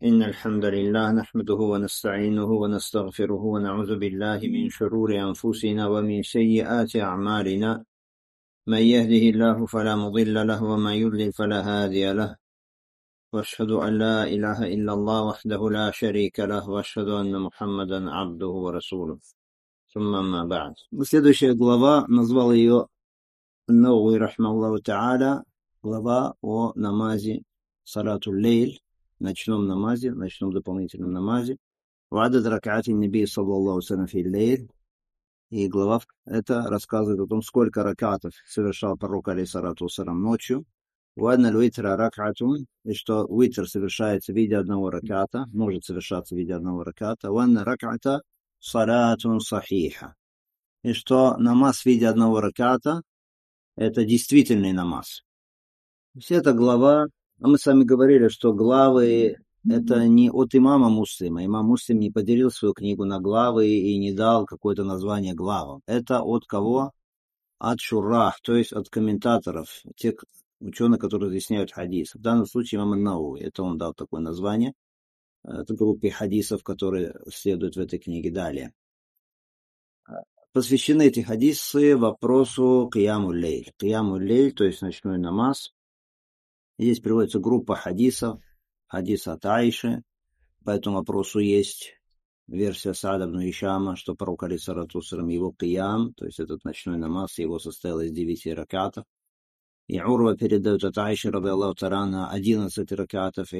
إن الحمد لله نحمده ونستعينه ونستغفره ونعوذ بالله من شرور أنفسنا ومن سيئات أعمالنا. من يهده الله فلا مضل له ومن يضلل فلا هادي له. وأشهد أن لا إله إلا الله وحده لا شريك له وأشهد أن محمدا عبده ورسوله. ثم أما بعد. Следующая глава, назвал ее Науи рахмаллаху та'аля, глава о намазе салату лейль, ночном намазе, ночном дополнительном намазе. Вадад ракати наби саллаллаху салям фи лейль. И глава это рассказывает о том, сколько ракатов совершал пророк алейхиссалату вассалям ночью. Вадна луитра ракатун, и что уитр совершается в виде одного раката, может совершаться в виде одного раката. Вадна раката салатун сахиха. И что намаз в виде одного раката это действительный намаз. Вся эта глава, а мы с вами говорили, что главы это не от имама Муслима. Имам Муслим не поделил свою книгу на главы и не дал какое-то название главам. Это от кого? От шурах, то есть от комментаторов, тех ученых, которые разъясняют хадис. В данном случае имам ан-Науи, это он дал такое название, это группе хадисов, которые следуют в этой книге далее. Посвящены эти хадисы вопросу кияму-лейль. Кияму-лейль, то есть ночной намаз. Здесь приводится группа хадисов, хадис от Аиши. По этому вопросу есть версия Саада ибн Ишама, что пророк алейхиссалату вассалям его киям, то есть этот ночной намаз, его состоял из 9 ракатов. И Урва передает от Аиши, радиаллаху та'аля, 11 ракатов,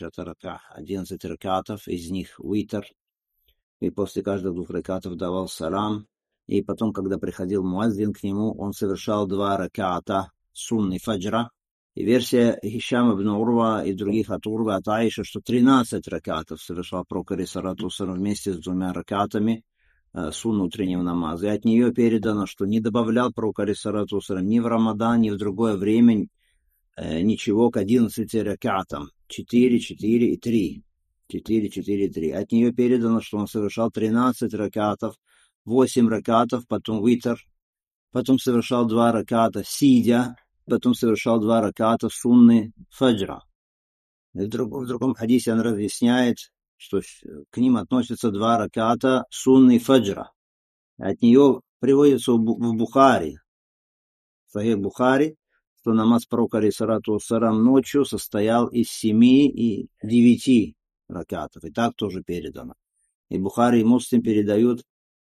11 ракатов, из них уитр. И после каждых 2 ракатов давал салам. И потом, когда приходил муаззин к нему, он совершал 2 раката сунны фаджра. И версия Хишама ибн Урва и других от Урва, от Аиши, что 13 ракатов совершал пророк алейхиссалату вассалям вместе с 2 ракатами сунны утреннего намаза. И от нее передано, что не добавлял пророк алейхиссалату вассалям ни в Рамадан, ни в другое время ничего к 11 ракатам. 4, 4 и 3. 4, 4 и 3. От нее передано, что он совершал 13 ракатов, 8 ракатов, потом витр, потом совершал 2 раката сидя, потом совершал 2 раката сунны фаджра. В другом хадисе он разъясняет, что к ним относятся 2 раката сунны фаджра. От нее приводится в Бухари, в Сахих Бухари, что намаз пророка алейхиссалату вассалям ночью состоял из 7 и 9 ракатов. И так тоже передано. И Бухари и Муслим передают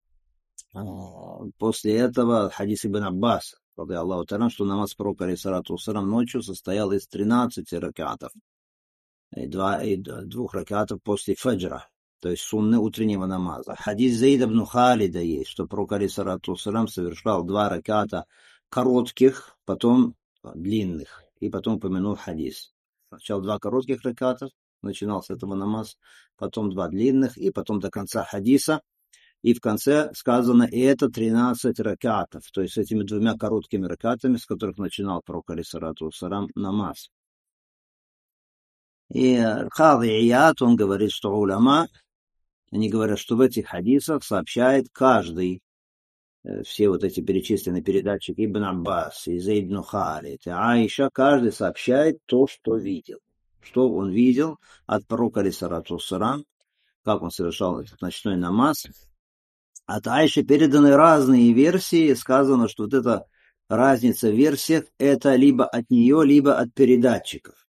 после этого хадис ибн Аббас, радиаллаху та'аля, что намаз пророка алейхиссалату вассалям ночью состоял из 13 ракатов и 2 ракатов после фаджра, то есть сунны утреннего намаза. Хадис Зейд ибн Халида есть, что пророк алейхиссалату вассалям совершал 2 раката коротких, потом длинных, и потом упомянул хадис. Сначала 2 коротких раката, начинал с этого намаз, потом 2 длинных, и потом до конца хадиса. И в конце сказано, и это 13 ракатов, то есть с этими 2 короткими ракатами, с которых начинал пророк алейхиссалату вассалям намаз. И Кади Ияд, он говорит, что уляма, они говорят, что в этих хадисах сообщает каждый, все вот эти перечисленные передатчики Ибн Аббас, и Зейд ибн Халид, и Аиша, каждый сообщает то, что видел. Что он видел от пророка алейхиссалату вассалям, как он совершал этот ночной намаз. От Аиши переданы разные версии, сказано, что вот эта разница в версиях, это либо от нее, либо от передатчиков.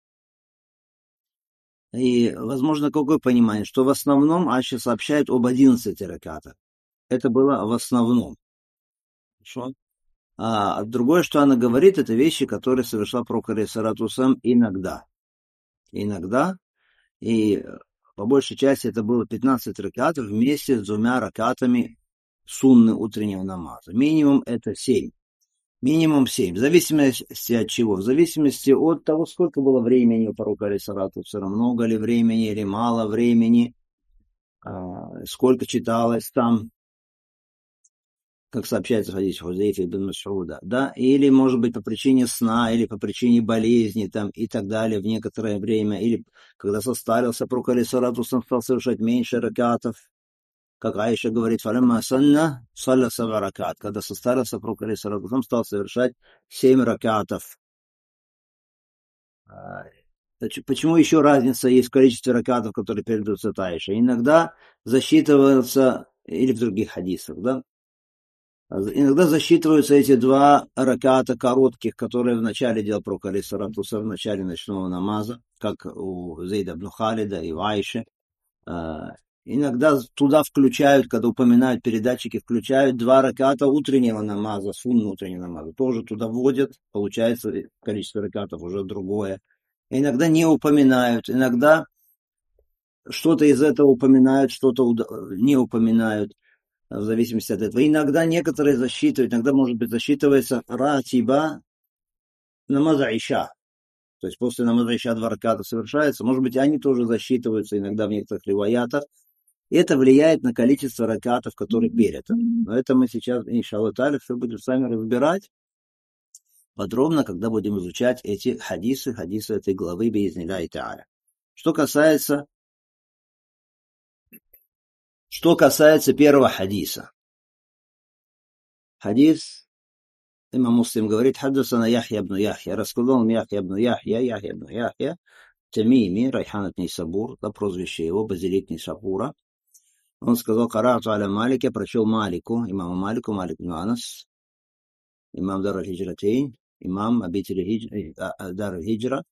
И, возможно, какое понимание, что в основном Аиша сообщает об 11 ракатах. Это было в основном. Хорошо? А другое, что она говорит, это вещи, которые совершал пророк алейхиссалату вассалям иногда. Иногда. И по большей части это было 15 ракатов вместе с 2 ракатами сунны утреннего намаза. Минимум это 7. Минимум 7. В зависимости от чего? В зависимости от того, сколько было времени у пророка алейхиссалату вассалям, много ли времени или мало времени, сколько читалось там, как сообщается в хадисе Хузейфа ибн Мас'уда, да, или, может быть, по причине сна, или по причине болезни, там, и так далее, в некоторое время, или когда состарился пророк алейхиссалату вассалям, стал совершать меньше ракатов, как Аиша говорит, фалямма санна салля 7 ракат. Когда состарился пророк алейхиссалату вассалям, стал совершать 7 ракатов. Почему еще разница есть в количестве ракатов, которые передаются Таише? Иногда засчитываются, или в других хадисах, да? Иногда засчитываются эти два раката коротких, которые в начале делал пророк алейхиссалату вассалям, в начале ночного намаза, как у Зейда ибн Халида и у Айши. Иногда туда включают, когда упоминают передатчики, включают два раката утреннего намаза, сунны утреннего намаза. Тоже туда вводят, получается количество ракатов уже другое. Иногда не упоминают, иногда что-то из этого упоминают, что-то не упоминают, в зависимости от этого. Иногда некоторые засчитывают, иногда, может быть, засчитывается ратиба намаза иша. То есть после намаза иша два раката совершается. Может быть, они тоже засчитываются иногда в некоторых риваятах. И это влияет на количество ракатов, которые перед. Но это мы сейчас, иншаллах та'аля, все будем сами разбирать подробно, когда будем изучать эти хадисы этой главы биизнилляхи та'аля. Что касается первого хадиса. Хадис, имам Муслим говорит, хаддасана Яхья ибн Яхья, рассказал Яхья ибн Яхья, Тамими, Райхан от Нейсабур, да, прозвище его, базилик Нейсабура. Он сказал, карату аля Малик, я прочел Малику, имаму Малику, Малик ибн Анас, имам Дар аль-Хиджратейн, имам обители Дар аль-Хиджра,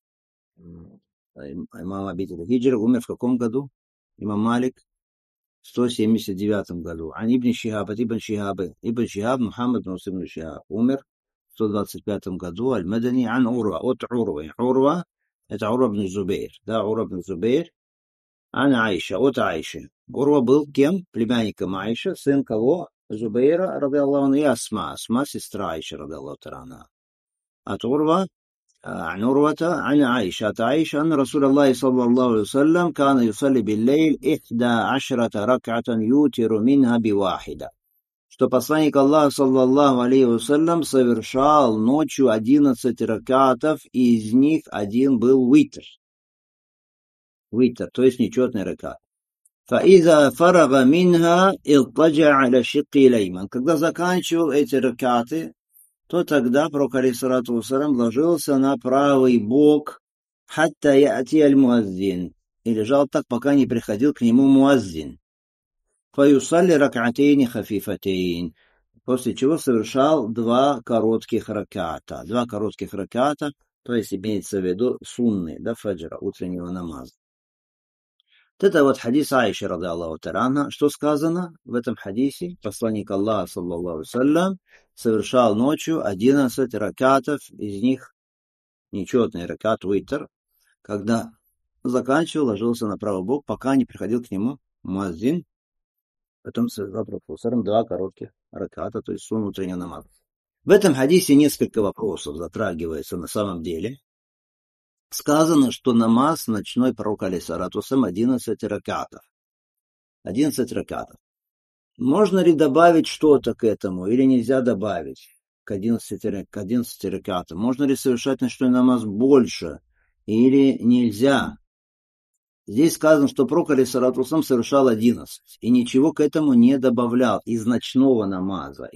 имам обители Хиджра, умер в каком году? Имам Малик в 179 году. Ан ибн Шихаб, ибн Шихаб, Мухаммад ибн Шихаб, умер в 125 году, аль-Мадани, ан Урва, от Урвы. Урва, это Урва ибн Зубейр, да, Урва ибн Зубейр, ан Аиша, от Аиши. Урва был кем? Племянником Аиша, сын кого? Зубейра, ради Аллаху, и Асма, сестра Аиша, ради Аллаху. От Урва, عن عروة عن عائشة أن رسول الله صلى الله عليه وسلم كان يصلي بالليل 11 ركعة يوتر منها بواحدة. Что посланник Аллаха саллаллаху алейхи вассалям совершал ночью 11 ракатов, и из них один был витр. Витр, то есть нечетный ракат. فإذا فرغ منها اضطجع على شقه الأيمن. Когда заканчивал эти ракаты, то тогда пророк алейхиссалату вассалям ложился на правый бок хатта яати аль-муаззин, и лежал так, пока не приходил к нему муаззин. Фаюсалли рак'атейни хафифатейн, после чего совершал два коротких раката, то есть имеется в виду сунны, да, фаджра, утреннего намаза. Это вот хадис Аиши, ради Аллаху та'аля. Что сказано в этом хадисе? Посланник Аллаха, саллаллаху алейhi совершал ночью 11 ракатов, из них нечетный ракат, витр, когда заканчивал, ложился на правый бок, пока не приходил к нему муаззин, потом совершал два коротких раката, то есть сунн утреннего намаза. В этом хадисе несколько вопросов затрагивается на самом деле. Сказано, что намаз ночной пророка алейхиссалату вассалям 11 ракатов. 11 ракатов. Можно ли добавить что-то к этому, или нельзя добавить к 11 ракатам? Можно ли совершать ночной намаз больше, или нельзя? Здесь сказано, что пророк алейхиссалату вассалям совершал 11, и ничего к этому не добавлял из ночного намаза,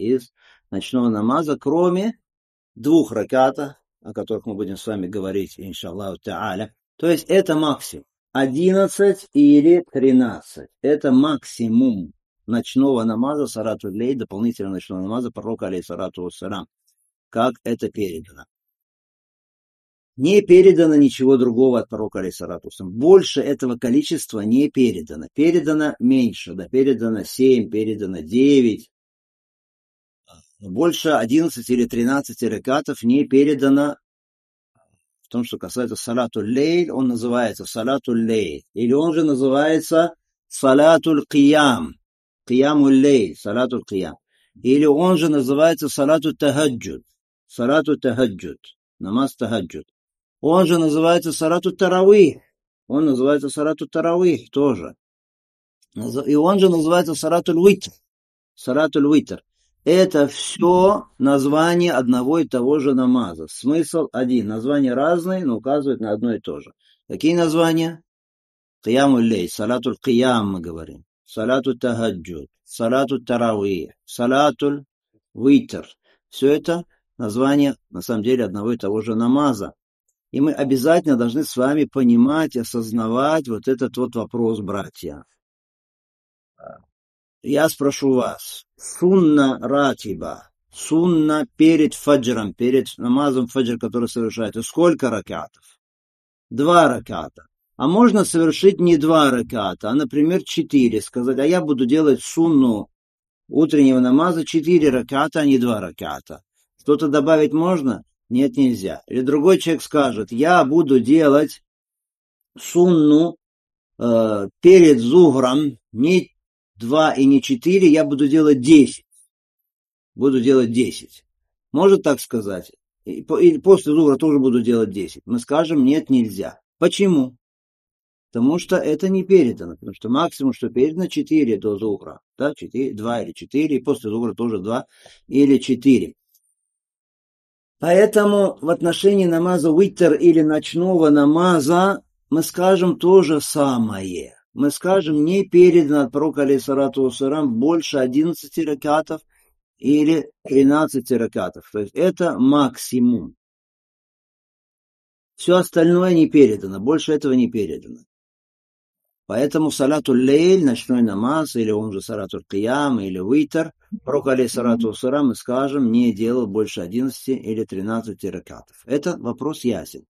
кроме 2 ракатов, о которых мы будем с вами говорить, иншаллаху та'аля. То есть это максимум. 11 или 13. Это максимум ночного намаза, салатуль лейл, дополнительного ночного намаза пророка алейхиссалату вассалям. Как это передано? Не передано ничего другого от пророка алейхиссалату вассалям. Больше этого количества не передано. Передано меньше, да, передано 7, передано 9. Больше 11 или 13 ракатов не передано. В том, что касается салатуль лейль, он называется салатуль лейль. Или он же называется салатуль киям. Киямуль лейль, салатуль киям. Или он же называется салатуль тахаджуд. Салатуль тахаджуд. Намаз тахаджуд. Он же называется салатуль таравих. Он называется салатуль таравих тоже. И он же называется салатуль витр. Салатуль витр. Это все название одного и того же намаза. Смысл один. Названия разные, но указывают на одно и то же. Какие названия? Киямуль лейл, салатуль киям мы говорим. Салатуль тахаджуд, салатуль таравих, салатуль витр. Все это название, на самом деле, одного и того же намаза. И мы обязательно должны с вами понимать, осознавать вот этот вот вопрос, братья. Я спрошу вас, сунна ратиба, сунна перед фаджром, перед намазом фаджр, который совершается, сколько ракатов? 2 раката. А можно совершить не 2 раката, а, например, 4. Сказать, а я буду делать сунну утреннего намаза 4 раката, а не 2 раката. Что-то добавить можно? Нет, нельзя. Или другой человек скажет, я буду делать сунну перед зухром не 2 и не 4, я буду делать 10. Буду делать 10. Может так сказать? И после зухра тоже буду делать 10. Мы скажем, нет, нельзя. Почему? Потому что это не передано. Потому что максимум, что передано, 4 до зухра. Да, 4, 2 или 4. И после зухра тоже 2 или 4. Поэтому в отношении намаза витр или ночного намаза мы скажем то же самое. Мы скажем, не передано от пророка алейхиссалату вассалям больше 11 ракатов или 13 ракатов. То есть это максимум. Все остальное не передано, больше этого не передано. Поэтому салату лейль, ночной намаз, или он же салату киям, или витр, пророк алейхиссалату вассалям, мы скажем, не делал больше 11 или 13 ракатов. Это вопрос ясен.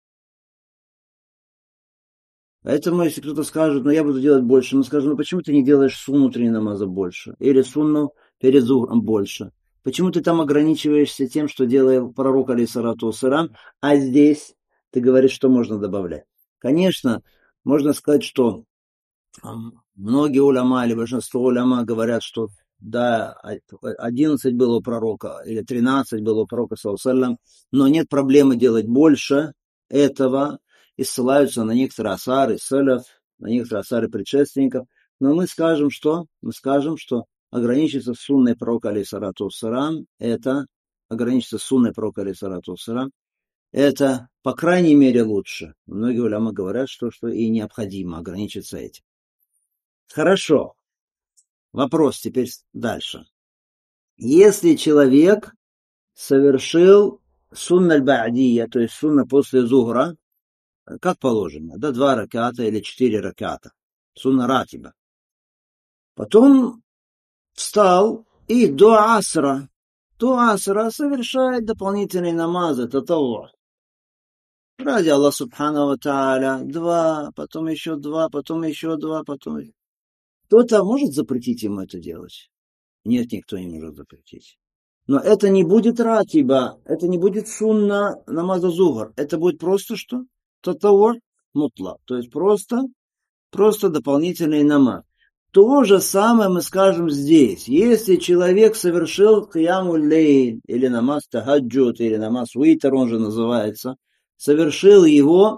Поэтому, если кто-то скажет, я буду делать больше, мы скажем, почему ты не делаешь сунну утреннего намаза больше? Или сунну перед зухром больше? Почему ты там ограничиваешься тем, что делает пророк алейхиссалату вассалям, а здесь ты говоришь, что можно добавлять? Конечно, можно сказать, что многие уляма или большинство уляма говорят, что да, 11 было у пророка или 13 было у пророка, но нет проблемы делать больше этого, и ссылаются на некоторые асары салаф, на некоторые асары предшественников. Но мы скажем, что? Мы скажем, что ограничиться сунной пророка алейхиссалату вассалям, это ограничиться сунной пророка алейхиссалату вассалям, это, по крайней мере, лучше. Многие уляма говорят, что и необходимо ограничиться этим. Хорошо. Вопрос теперь дальше. Если человек совершил сунна аль-ба'дия, то есть сунна после зухра, как положено, 2 раката или 4 раката, сунна ратиба. Потом встал и до асра совершает дополнительный намаз, татавву. Ради Аллаха субхану ва тааля, 2, потом еще 2, потом еще 2, потом... Кто-то может запретить ему это делать? Нет, никто не может запретить. Но это не будет ратиба, это не будет сунна намаза зухр. Это будет просто что? Татавву мутла. То есть просто дополнительный намаз. То же самое мы скажем здесь. Если человек совершил кияму лейль, или намаз тахаджуд, или намаз витр, он же называется, совершил его,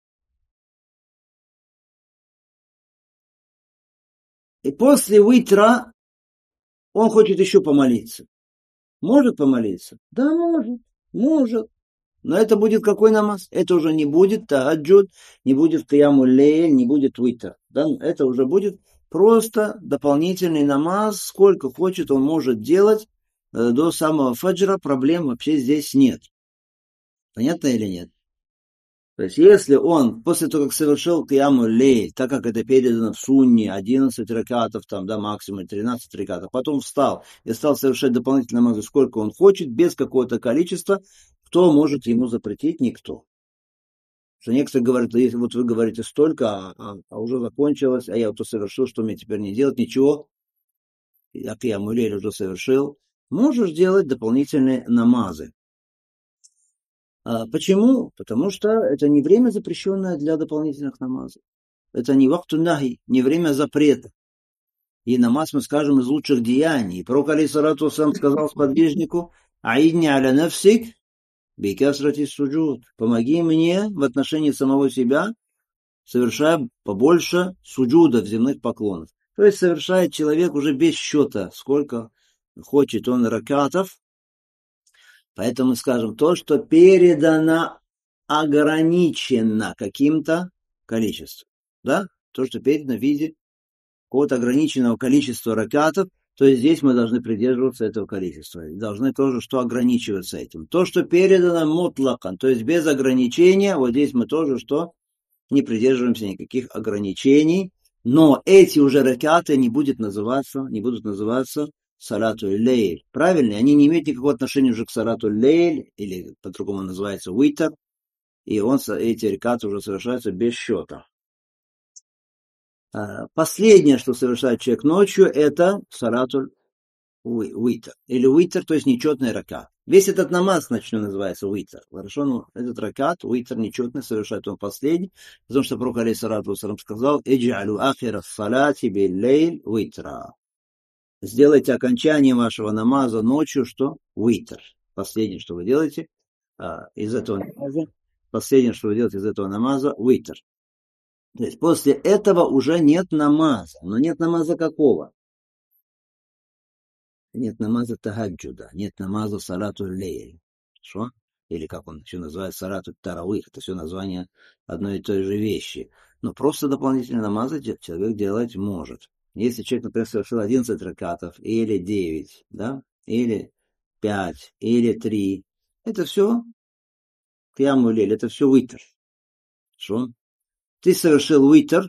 и после витра он хочет еще помолиться. Может помолиться? Да, может. Но это будет какой намаз? Это уже не будет тахаджуд, не будет кияму лейль, не будет витр. Да? Это уже будет просто дополнительный намаз. Сколько хочет, он может делать до самого фаджра. Проблем вообще здесь нет. Понятно или нет? То есть, если он после того, как совершил кияму лейль, так как это передано в сунне, 11 ракатов, там, да, максимум 13 ракатов, потом встал и стал совершать дополнительные намазы, сколько он хочет, без какого-то количества, кто может ему запретить? Никто. Что некоторые говорят, если вот вы говорите столько, а уже закончилось, а я вот совершил, что мне теперь не делать? Ничего. Я кияму лейль уже совершил. Можешь делать дополнительные намазы. Почему? Потому что это не время, запрещенное для дополнительных намазов. Это не вахту нахи, не время запрета. И намаз мы скажем из лучших деяний. Пророк алейхиссалату вассалям сказал сподвижнику: «Аидни аля нафсик бикасрати суджуд». Помоги мне в отношении самого себя, совершая побольше суджудов, земных поклонов. То есть совершает человек уже без счета, сколько хочет он ракатов. Поэтому скажем, то, что передано, ограничено каким-то количеством. Да? То, что передано в виде какого-то ограниченного количества ракатов, то есть здесь мы должны придерживаться этого количества. Должны тоже что ограничиваться этим. То, что передано мутлакан, то есть без ограничения, вот здесь мы тоже что не придерживаемся никаких ограничений. Но эти уже ракаты не будут называться салату лейль. Правильно? Они не имеют никакого отношения уже к салату лейль, или по-другому называется уитр. И эти ракаты уже совершаются без счета. Последнее, что совершает человек ночью, это салату уитр. Или уитр, то есть нечетный ракат. Весь этот намаз ночной называется уитр. Хорошо, но этот ракат, уитр нечетный, совершает он последний, потому что пророк алейхиссалату вассалам сказал: «Идж'алю ахира салати биллейль уитра». Сделайте окончание вашего намаза ночью, что? Уитр. Последнее, что вы делаете из этого намаза, уитр. То есть после этого уже нет намаза. Но нет намаза какого? Нет намаза тахаджуда, нет намаза салату лейль. Что? Или как он еще называет, салату таравих. Это все название одной и той же вещи. Но просто дополнительные намазы человек делать может. Если человек, например, совершил 11 ракатов, или 9, да, или 5, или 3, это все кьяму лейль, это все уитр. Что? Ты совершил уитр,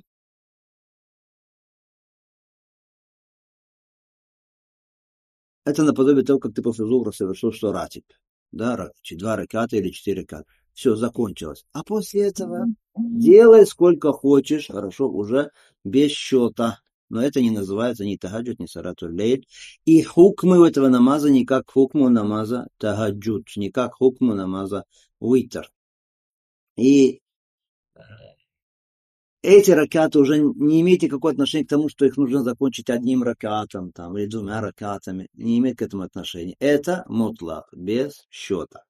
это наподобие того, как ты после зугра совершил что ратиб. Да, 2 раката или 4 раката. Все, закончилось. А после этого делай сколько хочешь, хорошо, уже без счета. Но это не называется ни тахаджуд, ни салату лейль. И хукмы у этого намаза не как хукму намаза тахаджуд, не как хукму намаза уитр. И эти ракаты уже не имеют никакого отношения к тому, что их нужно закончить одним ракатом там, или 2 ракатами. Не имеет к этому отношения. Это мутлак, без счета.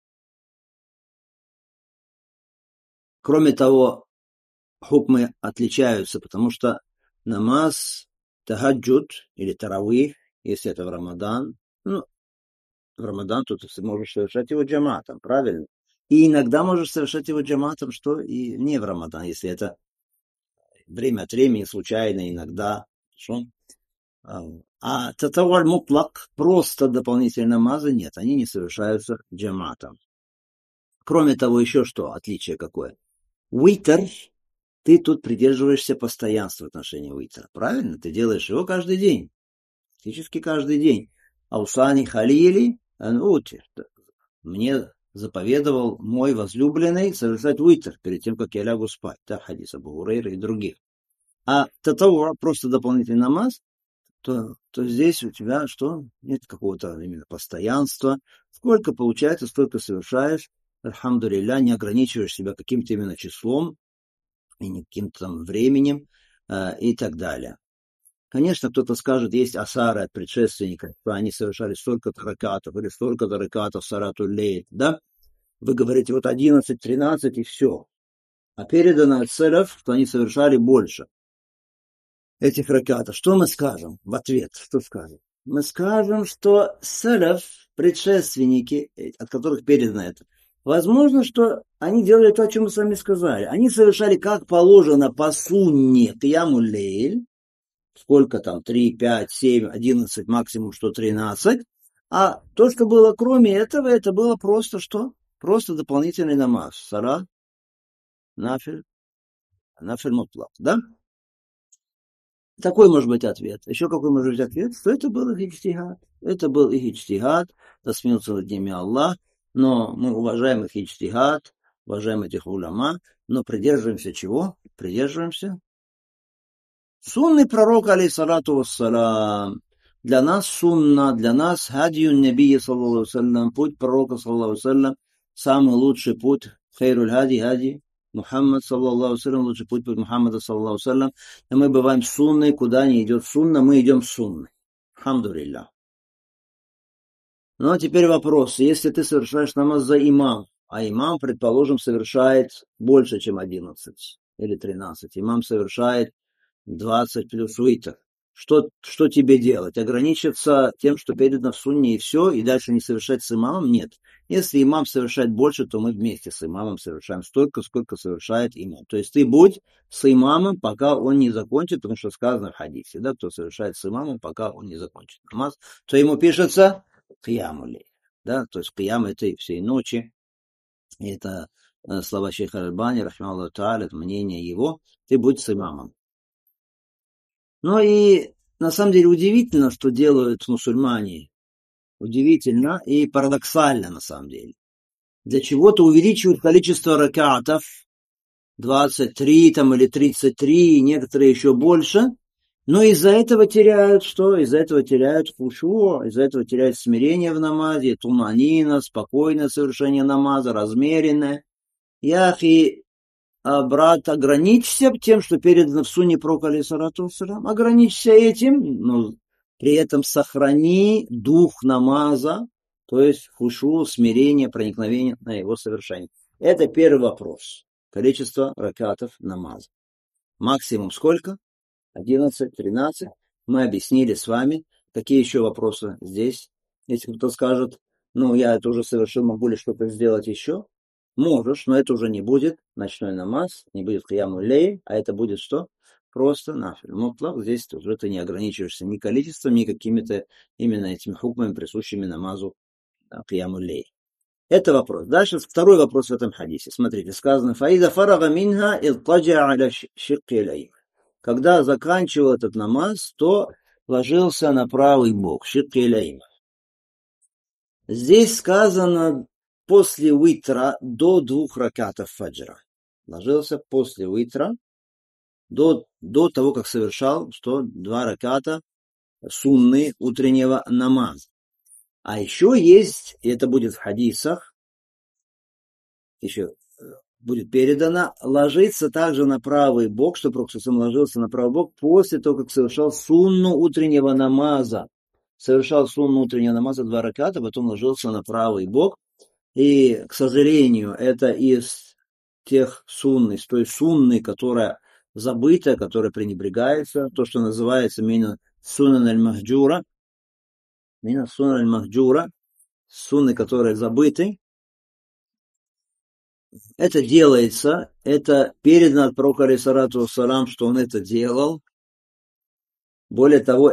Кроме того, хукмы отличаются, потому что намаз тахаджуд или таравих, если это в Рамадан, в Рамадан тут ты можешь совершать его джаматом, правильно? И иногда можешь совершать его джаматом, что и не в Рамадан, если это время от времени, случайно, иногда. Что? А татаваль мутлак, просто дополнительные намазы, нет, они не совершаются джаматом. Кроме того, еще что, отличие какое? Уитр, ты тут придерживаешься постоянства в отношении уитра, правильно? Ты делаешь его каждый день, практически каждый день. Аусани халили анути. Мне заповедовал мой возлюбленный совершать уитр перед тем, как я лягу спать. Да, хадис Абу Хурейры и других. А татавур, просто дополнительный намаз, то здесь у тебя что? Нет какого-то именно постоянства. Сколько получается, столько совершаешь. Альхамдулилля, не ограничиваешь себя каким-то именно числом и не каким-то там временем и так далее. Конечно, кто-то скажет, есть асары от предшественников, что они совершали столько-то ракатов или столько-то ракатов салату лейль, да? Вы говорите, вот 11, 13 и все. А передано от селев, что они совершали больше этих ракатов. Что мы скажем в ответ? Что скажем? Мы скажем, что селев, предшественники, от которых передано это, возможно, что они делали то, о чем мы с вами сказали. Они совершали как положено по сунне кьяму лейль, сколько там, 3, 5, 7, 11, максимум что 13. А то, что было кроме этого, это было просто что? Просто дополнительный намаз. Салат, нафиль мутлак, да? Такой может быть ответ. Еще какой может быть ответ? Что это был их иджтихад. Это был их иджтихад, да смеется над ними Аллах, но мы уважаем их иджтихад, уважаем этих уляма, но придерживаемся чего? Придерживаемся сунны пророка, алейхиссалату вассалам. Для нас сунна, для нас хадию набия, саллаллаху алейхи вассалям, путь пророка, саллаллаху алейхи вассалям, самый лучший путь, хайруль хади, Мухаммад, саллаллаху алейхи вассалям, лучший путь Мухаммада, саллаллаху алейхи вассалям. И мы бываем сунной, куда не идет сунна, мы идем сунной. Хамдулилля. Ну, а теперь вопрос. Если ты совершаешь намаз за имам, а имам, предположим, совершает больше, чем 11 или 13, имам совершает 20 плюс уитр. что тебе делать? Ограничиться тем, что передано в сунне и все, и дальше не совершать с имамом? Нет. Если имам совершает больше, то мы вместе с имамом совершаем столько, сколько совершает имам. То есть ты будь с имамом, пока он не закончит, потому что сказано в хадисе, да, кто совершает с имамом, пока он не закончит намаз, то ему пишется кияму лейль, да, то есть киям этой всей ночи, и это слова шейха Аль-Альбани, рахмаллаху тааля, это мнение его, ты будь с имамом. Ну и на самом деле удивительно, что делают мусульмане. Удивительно и парадоксально на самом деле. Для чего-то увеличивают количество ракатов, 23 там, или 33, некоторые еще больше, но из-за этого теряют что? Из-за этого теряют хушу, из-за этого теряют смирение в намазе, туманина, спокойное совершение намаза, размеренное. Яхи, брат, ограничься тем, что передано в сунне пророка алейхиссалату вассалям. Ограничься этим, но при этом сохрани дух намаза, то есть хушу, смирение, проникновение на его совершение. Это первый вопрос. Количество ракатов намаза. Максимум сколько? 11, 13. Мы объяснили с вами. Какие еще вопросы здесь? Если кто-то скажет, ну, я это уже совершил, могу ли что-то сделать еще? Можешь, но это уже не будет ночной намаз, не будет кияму лейл, а это будет что? Просто нафиль. Мутлак, здесь уже ты не ограничиваешься ни количеством, ни какими-то именно этими хукмами, присущими намазу кияму лейл. Это вопрос. Дальше второй вопрос в этом хадисе. Смотрите, сказано, «Фаида фарага минха илтаджа аля шикки лейм». Когда заканчивал этот намаз, то ложился на правый бок, шикки лейм. Здесь сказано после витра до 2 ракатов фаджра. Ложился после витра до того, как совершал 2 раката сунны утреннего намаза. А еще есть, и это будет в хадисах, еще будет передано, ложиться также на правый бок, что Пророк ложился на правый бок после того, как совершал сунну утреннего намаза. Совершал сунну утреннего намаза 2 раката, потом ложился на правый бок. И, к сожалению, это из тех сунны, с той сунны, которая забыта, которая пренебрегается, то, что называется мина сунан аль-махджура, сунны, которые забыты. Это делается, это передано от пророка алейхиссалату вассалам, что он это делал. Более того,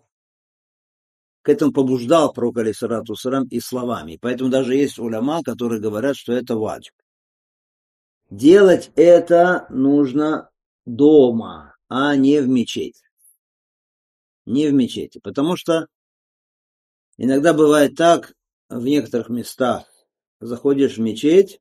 к этому побуждал пророк алейхиссалату вассалам и словами. Поэтому даже есть уляма, которые говорят, что это ваджиб. Делать это нужно дома, а не в мечети. Не в мечети. Потому что иногда бывает так, в некоторых местах заходишь в мечеть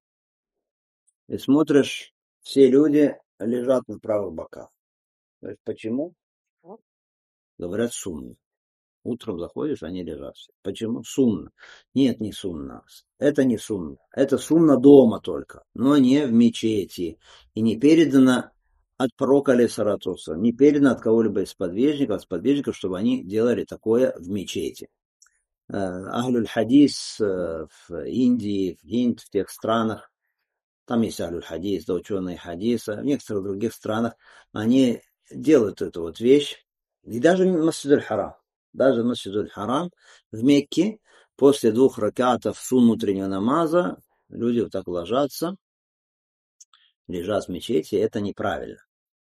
и смотришь, все люди лежат на правых боках. То есть почему? Говорят, сунна. Утром заходишь, они лежат. Почему? Сунна. Нет, не сунна. Это не сунна. Это сунна дома только, но не в мечети. И не передано от пророка алейхиссалату вассалам, не передано от кого-либо из сподвижников, чтобы они делали такое в мечети. Ахлюль хадис в Индии, в Инд, в тех странах, там есть Ахлюль хадис, да, ученые хадиса, в некоторых других странах они делают эту вот вещь. И даже Масджид аль-Харам. Даже Масджид аль-Харам в Мекке после 2 ракатов сунн утреннего намаза люди вот так ложатся, лежат в мечети, это неправильно.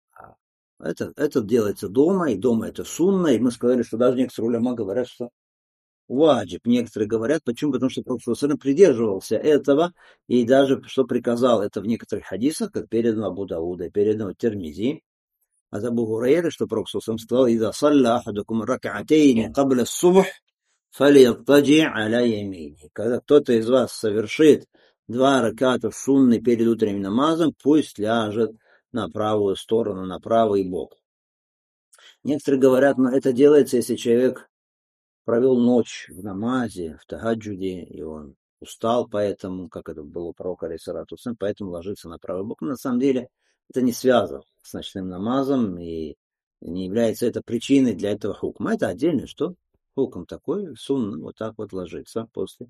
Это делается дома, и дома это сунна, и мы сказали, что даже некоторые уляма говорят, что ваджиб. Некоторые говорят, почему? Потому что Пророк ﷺ придерживался этого, и даже что приказал это в некоторых хадисах, как передано Абу Дауда, передано Тирмизи, от Абу Гурейры, что Пророк ﷺ сказал, «Иза салля ахадукум рак'атейни кабля субх, фалияттаджи аля ямини». Когда кто-то из вас совершит 2 раката сунны перед утренним намазом, пусть ляжет на правую сторону, на правый бок. Некоторые говорят, но это делается, если человек провел ночь в намазе, в тахаджуде, и он устал, поэтому, как это было у пророка алейхиссалату вассалям, поэтому ложится на правый бок. Но на самом деле это не связано с ночным намазом, и не является это причиной для этого хукма. Это отдельно, что хукм такой, сунна, вот так вот ложится после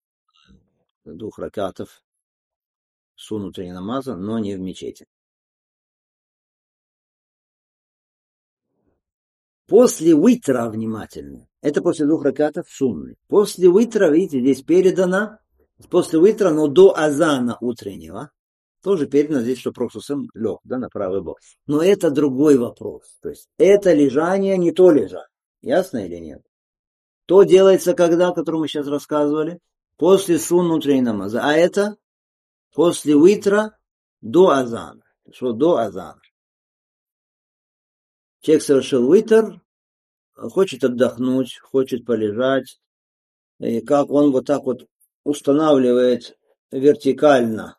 2 ракатов сунн утреннего намаза, но не в мечети. После витра, внимательно, это после 2 ракатов сунны. После витра, видите, здесь передано, после витра, но до азана утреннего, тоже передано здесь, что Пророк лег, да, на правый бок. Но это другой вопрос. То есть это лежание не то лежание. Ясно или нет? То делается когда, о котором мы сейчас рассказывали, после сунны утренней намаза. А это после витра до азана. Что до азана. Человек совершил витр, хочет отдохнуть, хочет полежать. И как он вот так вот устанавливает вертикально.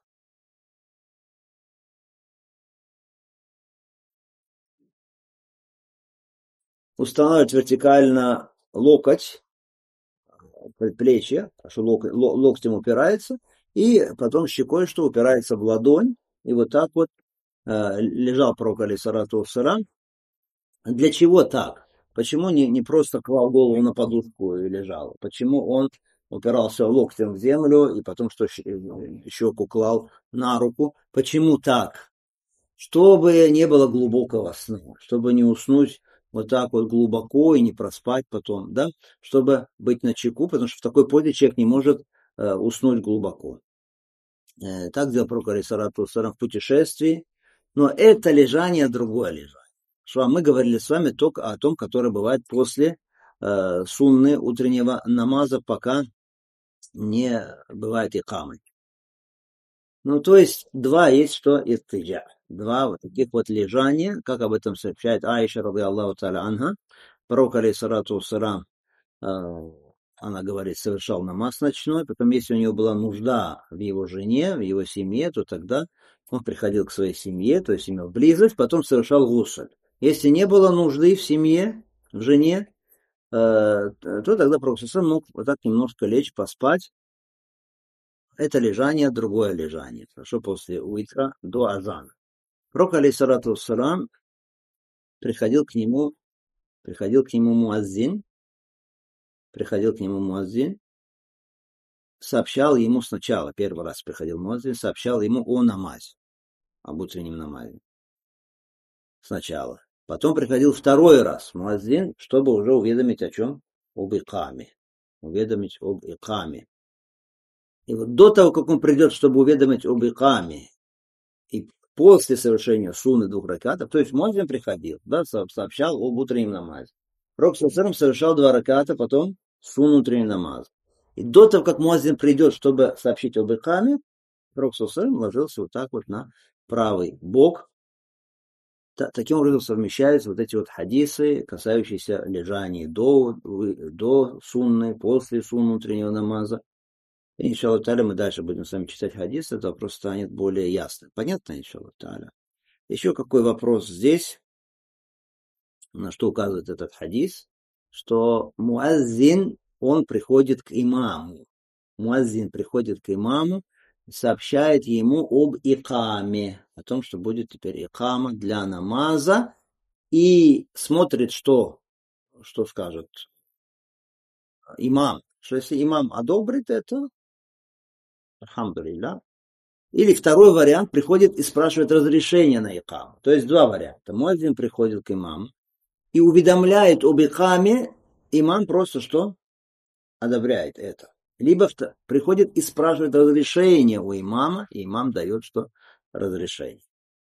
Устанавливает вертикально локоть, предплечье, что локтем упирается, и потом щекой, что упирается в ладонь, и вот так вот лежал пророк алейхиссалату вассалям. Для чего так? Почему не просто клал голову на подушку и лежал? Почему он упирался локтем в землю и потом что щеку клал на руку? Почему так? Чтобы не было глубокого сна, чтобы не уснуть вот так вот глубоко и не проспать потом, да, чтобы быть начеку, потому что в такой позе человек не может уснуть глубоко. Так делал пророк алейхиссалату вассалям в путешествии, но это лежание другое лежание. Что мы говорили с вами только о том, которое бывает после сунны утреннего намаза, пока не бывает икамы. Ну, то есть, два есть что иттиджа. Два вот таких вот лежания, как об этом сообщает Аиша, ради Аллаху та'аля анха. Пророк, алейхиссалату вассалям, она говорит, совершал намаз ночной, потом, если у него была нужда в его жене, в его семье, то тогда он приходил к своей семье, то есть имел близость, потом совершал гусль. Если не было нужды в семье, в жене, то тогда пророк мог вот так немножко лечь, поспать. Это лежание, другое лежание. Хорошо, после уитра до азана. Пророк, алейхиссалату вассалям, приходил к нему муаззин, сообщал ему сначала, первый раз приходил муаззин, сообщал ему о намазе, об утреннем намазе. Сначала. Потом приходил второй раз муаззин, чтобы уже уведомить о чем? Об икаме. Уведомить об икаме. И вот до того, как он придет, чтобы уведомить об икаме, и после совершения сунны 2 ракатов, то есть муаззин приходил, да, сообщал об утреннем намазе. Пророк совершал 2 раката, потом сунну утренний намаз. И до того, как муаззин придет, чтобы сообщить об икаме, пророк ложился вот так вот на правый бок. Таким образом совмещаются вот эти вот хадисы, касающиеся лежания до сунны, после сунны утреннего намаза. И, иншаллах та'аля, мы дальше будем с вами читать хадисы, это вопрос станет более ясным. Понятно, иншаллах та'аля? Еще какой вопрос здесь, на что указывает этот хадис, что муаззин, он приходит к имаму. Муаззин приходит к имаму, сообщает ему об икаме, о том, что будет теперь икама для намаза, и смотрит, что скажет имам. Что если имам одобрит это, альхамдулилля. Или второй вариант, приходит и спрашивает разрешение на икаму. То есть 2 варианта. Муаззин приходит к имаму и уведомляет об икаме, имам просто что? Одобряет это. Либо приходит и спрашивает разрешение у имама, и имам дает что? Разрешение.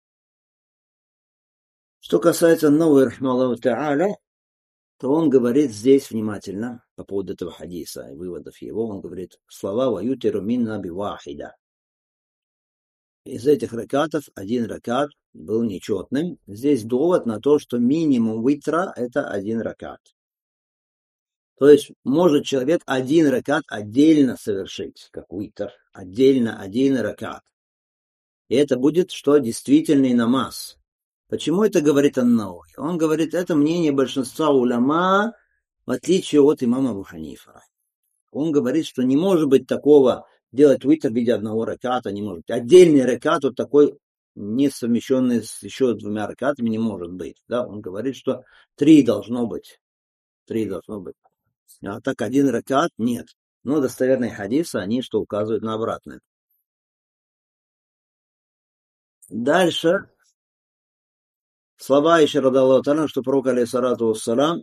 Что касается новой рахмаллаху та'аля, то он говорит здесь внимательно по поводу этого хадиса и выводов его. Он говорит слова «Ваютиру минна бивахида». Из этих ракатов 1 ракат был нечетным. Здесь довод на то, что минимум витра – это 1 ракат. То есть может человек 1 ракат отдельно совершить, как витр, отдельно 1 ракат. И это будет что? Действительный намаз. Почему это говорит ан-Навави? Он говорит, это мнение большинства уляма, в отличие от имама Абу Ханифа. Он говорит, что не может быть такого, делать витр в виде 1 раката, не может быть. Отдельный ракат, вот такой, не совмещенный с еще 2 ракатами, не может быть. Да? Он говорит, что 3 должно быть. 3 должно быть. А так 1 ракат нет. Но достоверные хадисы, они что указывают на обратное. Дальше Слова Аиши радаллаху анха, что пророк алейхиссалату вассалам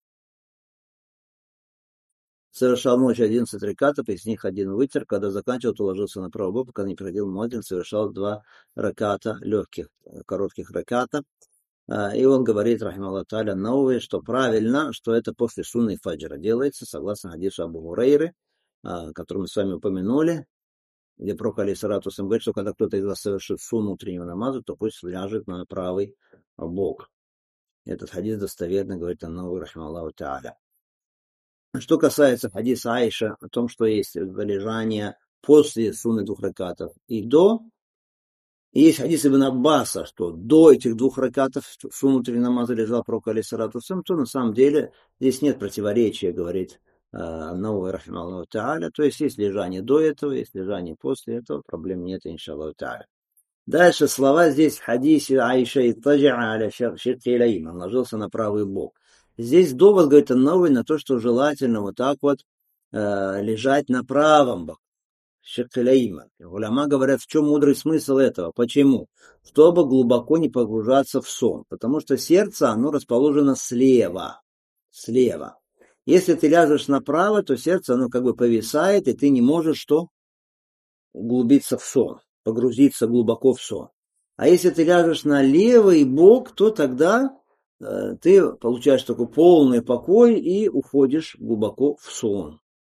совершал ночью 11 ракатов, из них один вытер, когда заканчивал, то ложился на правый бок, пока не приходил муаддин, совершал 2 раката, легких, коротких раката. И он говорит, рахималлаху тааля, новое, что правильно, что это после сунны фаджра делается, согласно хадису Абу Хурайры, который мы с вами упомянули, где пророк алейхиссалату вассалам говорит, что когда кто-то из вас совершит сунну утреннего намаза, то пусть ляжет на правый бок. Этот хадис достоверно говорит Ан-Навави, рахималлаху тааля. Что касается хадиса Аиша о том, что есть лежание после сунны 2 ракатов и до, и есть хадис Ибн Аббаса, что до этих 2 ракатов сунну утреннего намаза лежал пророк алейхиссалату вассалам, то на самом деле здесь нет противоречия, говорит Ан-Навави, рахималлаху тааля. То есть лежание до этого, есть лежание после этого, проблем нет, иншаллаху тааля. Дальше слова здесь в хадисе Аиша и таджа аля ширкилейм, он ложился на правый бок. Здесь довод, говорит Ан-Навави, на то, что желательно вот так вот лежать на правом боку. Ширкилейма. Уляма говорят, в чем мудрый смысл этого. Почему? Чтобы глубоко не погружаться в сон. Потому что сердце, оно расположено слева. Слева. Если ты ляжешь направо, то сердце, оно как бы повисает, и ты не можешь что? Углубиться в сон, погрузиться глубоко в сон. А если ты ляжешь на левый бок, то тогда ты получаешь такой полный покой и уходишь глубоко в сон.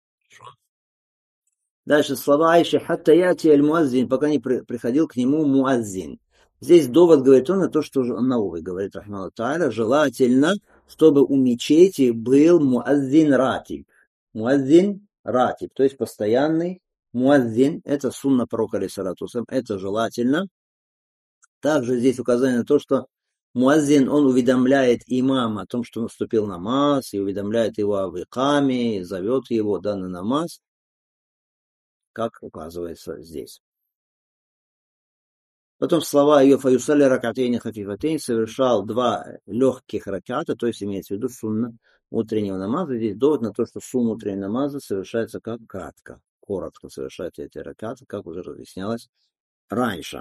Дальше слова Аиши «Хатта яти аль-муаззин», пока не приходил к нему муаззин. Здесь довод, говорит он, на то, что Ан-Навави говорит, рахмаллаху тааля, желательно, чтобы у мечети был муаззин ратиб. Муаззин ратиб, то есть постоянный муаззин, это сунна пророка алейхиссалату вассалам, это желательно. Также здесь указание на то, что муаззин, он уведомляет имама о том, что наступил намаз, и уведомляет его об икаме, и зовет его на намаз, как указывается здесь. Потом слова ее фаюсали ракатейни хафифатейн, совершал 2 легких раката, то есть имеется в виду сунна утреннего намаза. Здесь довод на то, что сунна утреннего намаза совершается как кратко, коротко совершаются эти ракаты, как уже разъяснялось раньше.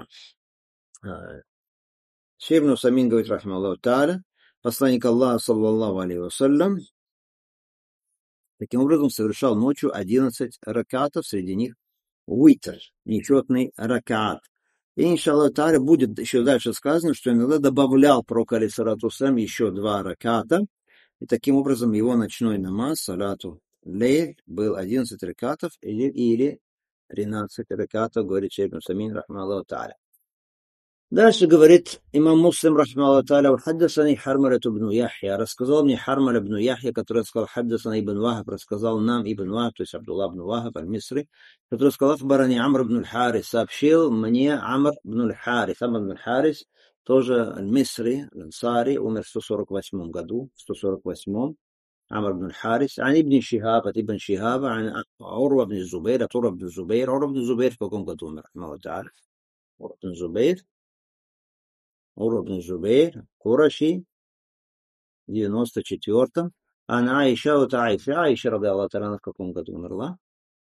Шейх Ибн Усаймин говорит, рахималлаху тааля, посланник Аллаха, саллаллаху алейхи вассалям, таким образом совершал ночью 11 ракатов, среди них витр, нечетный ракат. И, иншаллах тааля, будет еще дальше сказано, что иногда добавлял пророк алейхиссалату вассалям еще 2 раката, и таким образом его ночной намаз, салату лейль, был 11 ракатов или 13 ракатов, говорит шейх Ибн Усаймин, рахималлаху тааля. Дальше говорит имам Муслим, рахималлаху тааля, хаддасани Хармала ибн Яхья, рассказал мне Хармала ибн Яхья, который сказал, хаддасани ибн Вахаб, рассказал нам ибн Вахаб, то есть Абдулла ибн Вахаб аль-Мисри, который сказал, ахбарани Амр ибн аль-Харис, сообщил мне Амр ибн аль-Харис. Амр ибн аль-Харис, тоже аль-Мисри, аль-Ансари, умер в 148 году, в 148. عمرو بن الحارث عن ابن شهاب от ابن شهاب عن عروة بن الزبير от عروة بن الزبير. عروة بن الزبير в каком году умер, رحمه الله تعالى؟ عروة بن الزبير, عروة بن الزبير قرشي в 94-м. عن عائشة от عائشة رضي الله تعالى عنها в каком году умерла?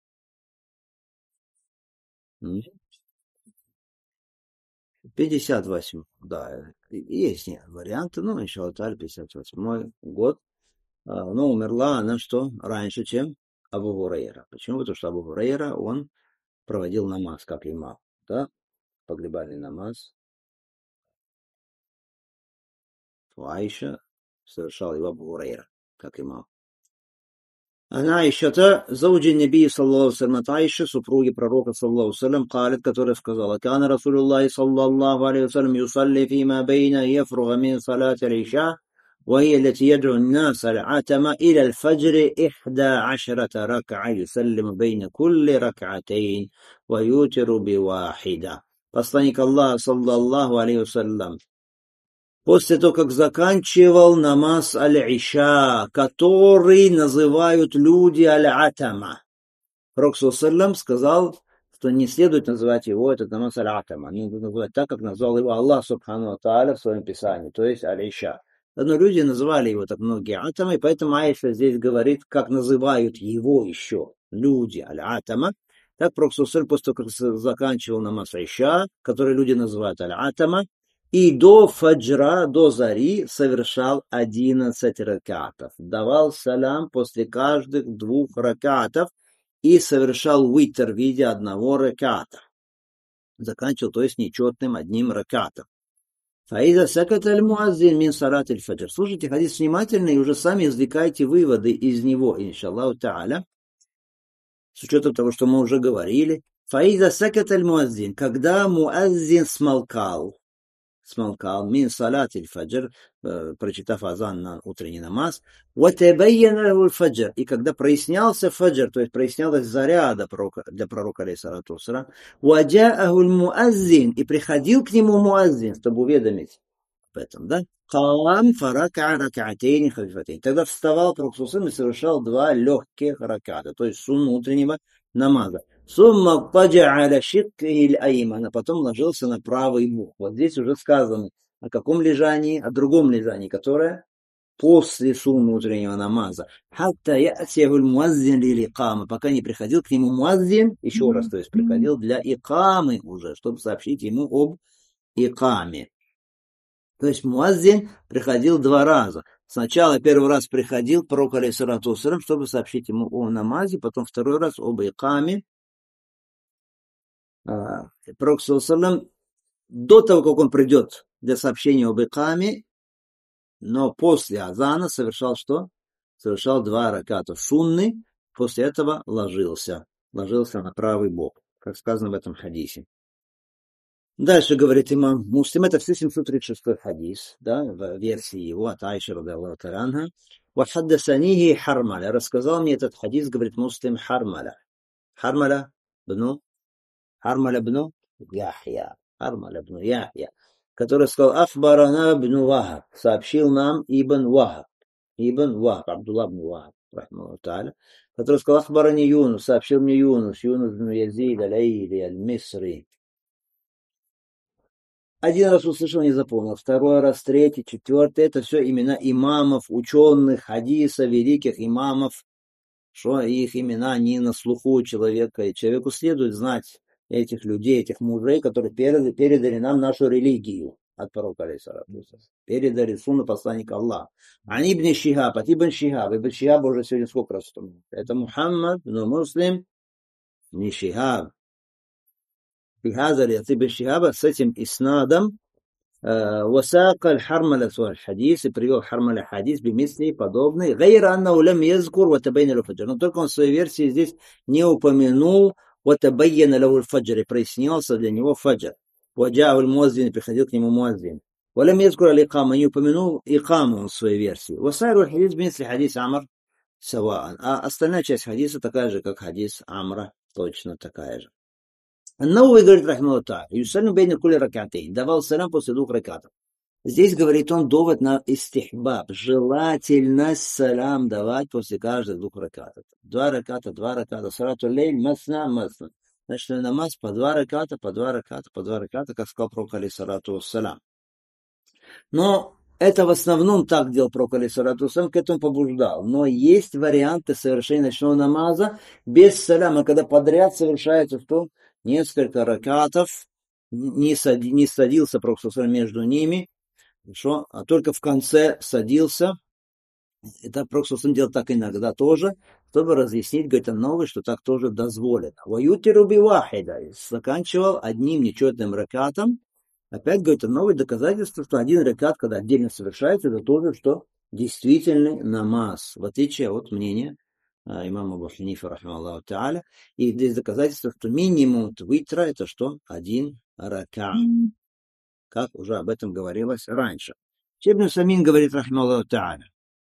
В 58, да, есть варианты, но иншаллах та'аля 58 год. Но умерла она что? Раньше, чем Абу Хурайра. Почему? Потому что Абу Хурайра, он проводил намаз, как имам, да, погребальный намаз. Аиша совершал его Абу Хурайра, как имам. Она Аишата, зауджи Наби, саллаллаху алейхи ва саллям, Аиша, супруги пророка, саллаллаху алейхи ва саллям, калит, которая сказала, кана Расулуллахи, саллаллаху алейхи ва саллям, юсалли фима бейна яфруга мин салати аль-иша, وهي التي يدعو الناس العتمة إلى الفجر 11 ركعة يسلم بين كل ركعتين ويوتر بواحدة. Посланник Аллаха, саллаллаху алейхи ва саллям, после того, как заканчивал намаз аль-Иша, который называют люди аль-Атама. Пророк саллаллаху сказал, что не следует называть его, этот намаз аль-Атама. Не называть так, как назвал его Аллах субхану ва тааля в своем писании, то есть аль-Иша. Но люди называли его так многие Атама, и поэтому Аиша здесь говорит, как называют его еще люди аль-Атама. Так Пророк саллаллаху после того, как заканчивал намаз Иша, который люди называют аль-Атама, И до фаджра, до зари совершал 11 ракатов. Давал салям после каждых 2 ракатов и совершал витр в виде 1 раката. Заканчивал, то есть, нечетным 1 ракатом. Фаиза сакат аль-муаззин мин салат аль-фаджр. Слушайте хадис внимательно и уже сами извлекайте выводы из него, иншаллаху та'аля, с учетом того, что мы уже говорили. Фаиза сакат аль-муаззин. Когда муаззин смолкал, мин салат аль-фаджр, прочитав азан на утренний намаз, ватабайяна лаху аль-фаджр, и когда прояснялся фаджр, то есть прояснялась заря для пророка алейхиссалату вассалам, ваджааху аль-муаззин, и приходил к нему муаззин, чтобы уведомить об этом, да? Калам фарака ракатейни хафифатейни. Тогда вставал пророк и совершал 2 легких раката, то есть сунну утреннего намаза. Сумма паджа'аля шиккихи аль-айман, а потом ложился на правый бок. Вот здесь уже сказано о каком лежании, о другом лежании, которое после сунны утреннего намаза. Хатта я'тияху аль-муаззин лил-икама, пока не приходил к нему муаззин, еще раз, то есть приходил для икамы уже, чтобы сообщить ему об икаме. То есть муаззин приходил 2 раза. Сначала 1 раз приходил пророк алейхиссалату вассалам, чтобы сообщить ему о намазе, потом 2 раз об икаме. Пророк саллаллаху до того, как он придет для сообщения об икаме, но после азана совершал что? Совершал 2 раката сунны, после этого ложился на правый бок, как сказано в этом хадисе. Дальше говорит имам Муслим, это все 736 хадис, да, в версии его от Айши радиллаху та'аля анха. «Вахаддасанихи Хармаля». Рассказал мне этот хадис, говорит Муслим, Хармаля. Хармаля бну Яхья. Хармаля бну Яхья. Который сказал, «Ахбарана бну Вахаб». Сообщил нам Ибн Вахаб. Абдулла бну Вахаб, рахмаллаху та'аля. Который сказал, «Ахбарани Юнус». Сообщил мне Юнус бну Язид аль-Айли аль-Мисри. 1 раз услышал, не запомнил, 2 раз, 3, 4, это все имена имамов, ученых, хадиса, великих имамов, что их имена не на слуху у человека, и человеку следует знать этих людей, этих мужей, которые передали нам нашу религию от пророка алейхиссалату вассалам, передали сунну посланника Аллаха. Ани ибн Шихаб, ибн Шихаб уже сегодня сколько раз вспомнил? Это Мухаммад, Муслим, не Шихаб. بهذا ابن شهاب с этим иснадом وساق الحرملة الحديث, и привел Хармаля хадис бимисли подобный, غير أنه لم يذكر وتبين له الفجر, но только он в своей версии здесь не упомянул وتبين له الفجر, и прояснился для него фаджр. وجاء المؤذن, приходил к нему муаззин. ولم يذكر الإقامة, не упомянул икаму в своей версии. وسائر الحديث بمثل حديث عمر سواء, а остальная часть хадиса такая же, как хадис Амра, точно такая же. Ан-Навави говорит, рахмаллаху та'аля, юсаллиму бейна кулли рак'атейн, давал салям после 2 ракатов. Здесь, говорит он, довод на истихбаб, желательность салям давать после каждых 2 ракатов. 2 раката, салату лейль, масна. Значит, намаз по 2 раката, как сказал пророк алейхиссалату вассалам. Но это в основном так делал пророк алейхиссалату вассалам, к этому побуждал. Но есть варианты совершения ночного намаза без саляма, когда подряд совершается что? Несколько ракатов, не садился пророк между ними, хорошо, а только в конце садился. Это пророк делал так иногда тоже, чтобы разъяснить, говорит, новый, что так тоже дозволено. Ваютиру бивахида, заканчивал одним нечетным ракатом. Опять, говорит, новое доказательство, что 1 ракат, когда отдельно совершается, это тоже, что действительный намаз, в отличие от мнения имама Абу Ханифа, рахмаллаху та'аля. И здесь доказательство, что минимум витра это что? 1 рака. Как уже об этом говорилось раньше. Ибн Самин говорит, рахмаллаху та'аля,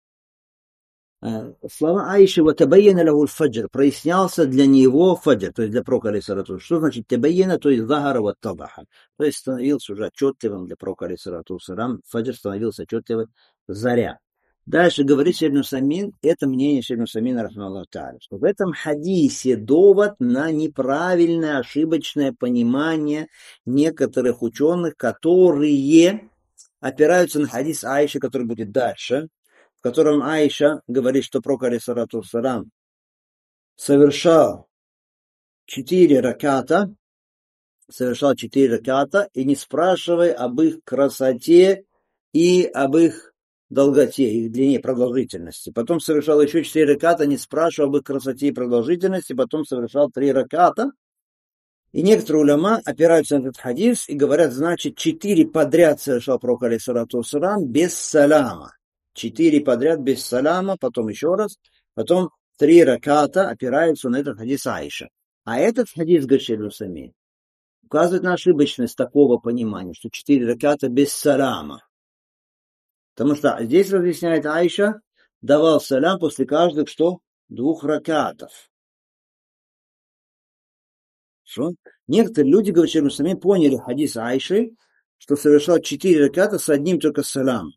слова Аиши, «Ватабайяна лаху аль-фаджр», прояснялся для него фаджр, то есть для пророка алейхиссалату. Что значит табайяна? То есть захара ва табаха. То есть становился уже отчетливым для пророка алейхиссалату. Фаджр становился отчетливым заря. Дальше говорит Ибн Самин, это мнение Ибн Самина, рахмаллаху та'аля, что в этом хадисе довод на неправильное, ошибочное понимание некоторых ученых, которые опираются на хадис Аиши, который будет дальше, в котором Аиша говорит, что пророк алейхиссалату вассалам совершал 4 раката совершал 4 раката, и не спрашивай об их красоте и об их долготе, их длине, продолжительности. Потом совершал еще 4 раката, не спрашивая об их красоте и продолжительности, потом совершал 3 раката. И некоторые уляма опираются на этот хадис и говорят, значит, 4 подряд совершал пророк алейхиссалату вассалам без салама. 4 подряд без салама, потом еще раз, потом 3 раката опираются на этот хадис Аиша. А этот хадис, говорит Шейх Аль-Усаймин, указывает на ошибочность такого понимания, что 4 раката без салама. Потому что здесь разъясняет Аиша, давал салам после каждых, что? 2 ракатов. Что? Некоторые люди, говорят, что мы сами поняли хадис Аиши, что совершал 4 раката с одним только салам.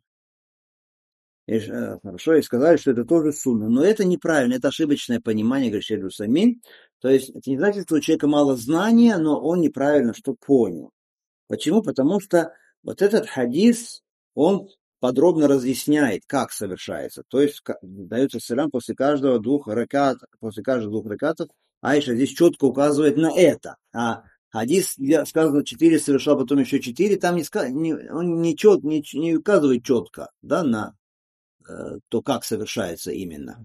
Хорошо, и сказали, что это тоже сунна. Но это неправильно, это ошибочное понимание, говорит Шейх Аль-Усаймин. То есть это не значит, что у человека мало знания, но он неправильно что понял. Почему? Потому что вот этот хадис, он подробно разъясняет, как совершается. То есть дается салам после каждого 2 ракат, после каждых 2 ракатов. Аиша здесь четко указывает на это. А хадис, где сказано 4 совершал, потом еще 4, там он не указывает четко, да, на то, как совершается именно.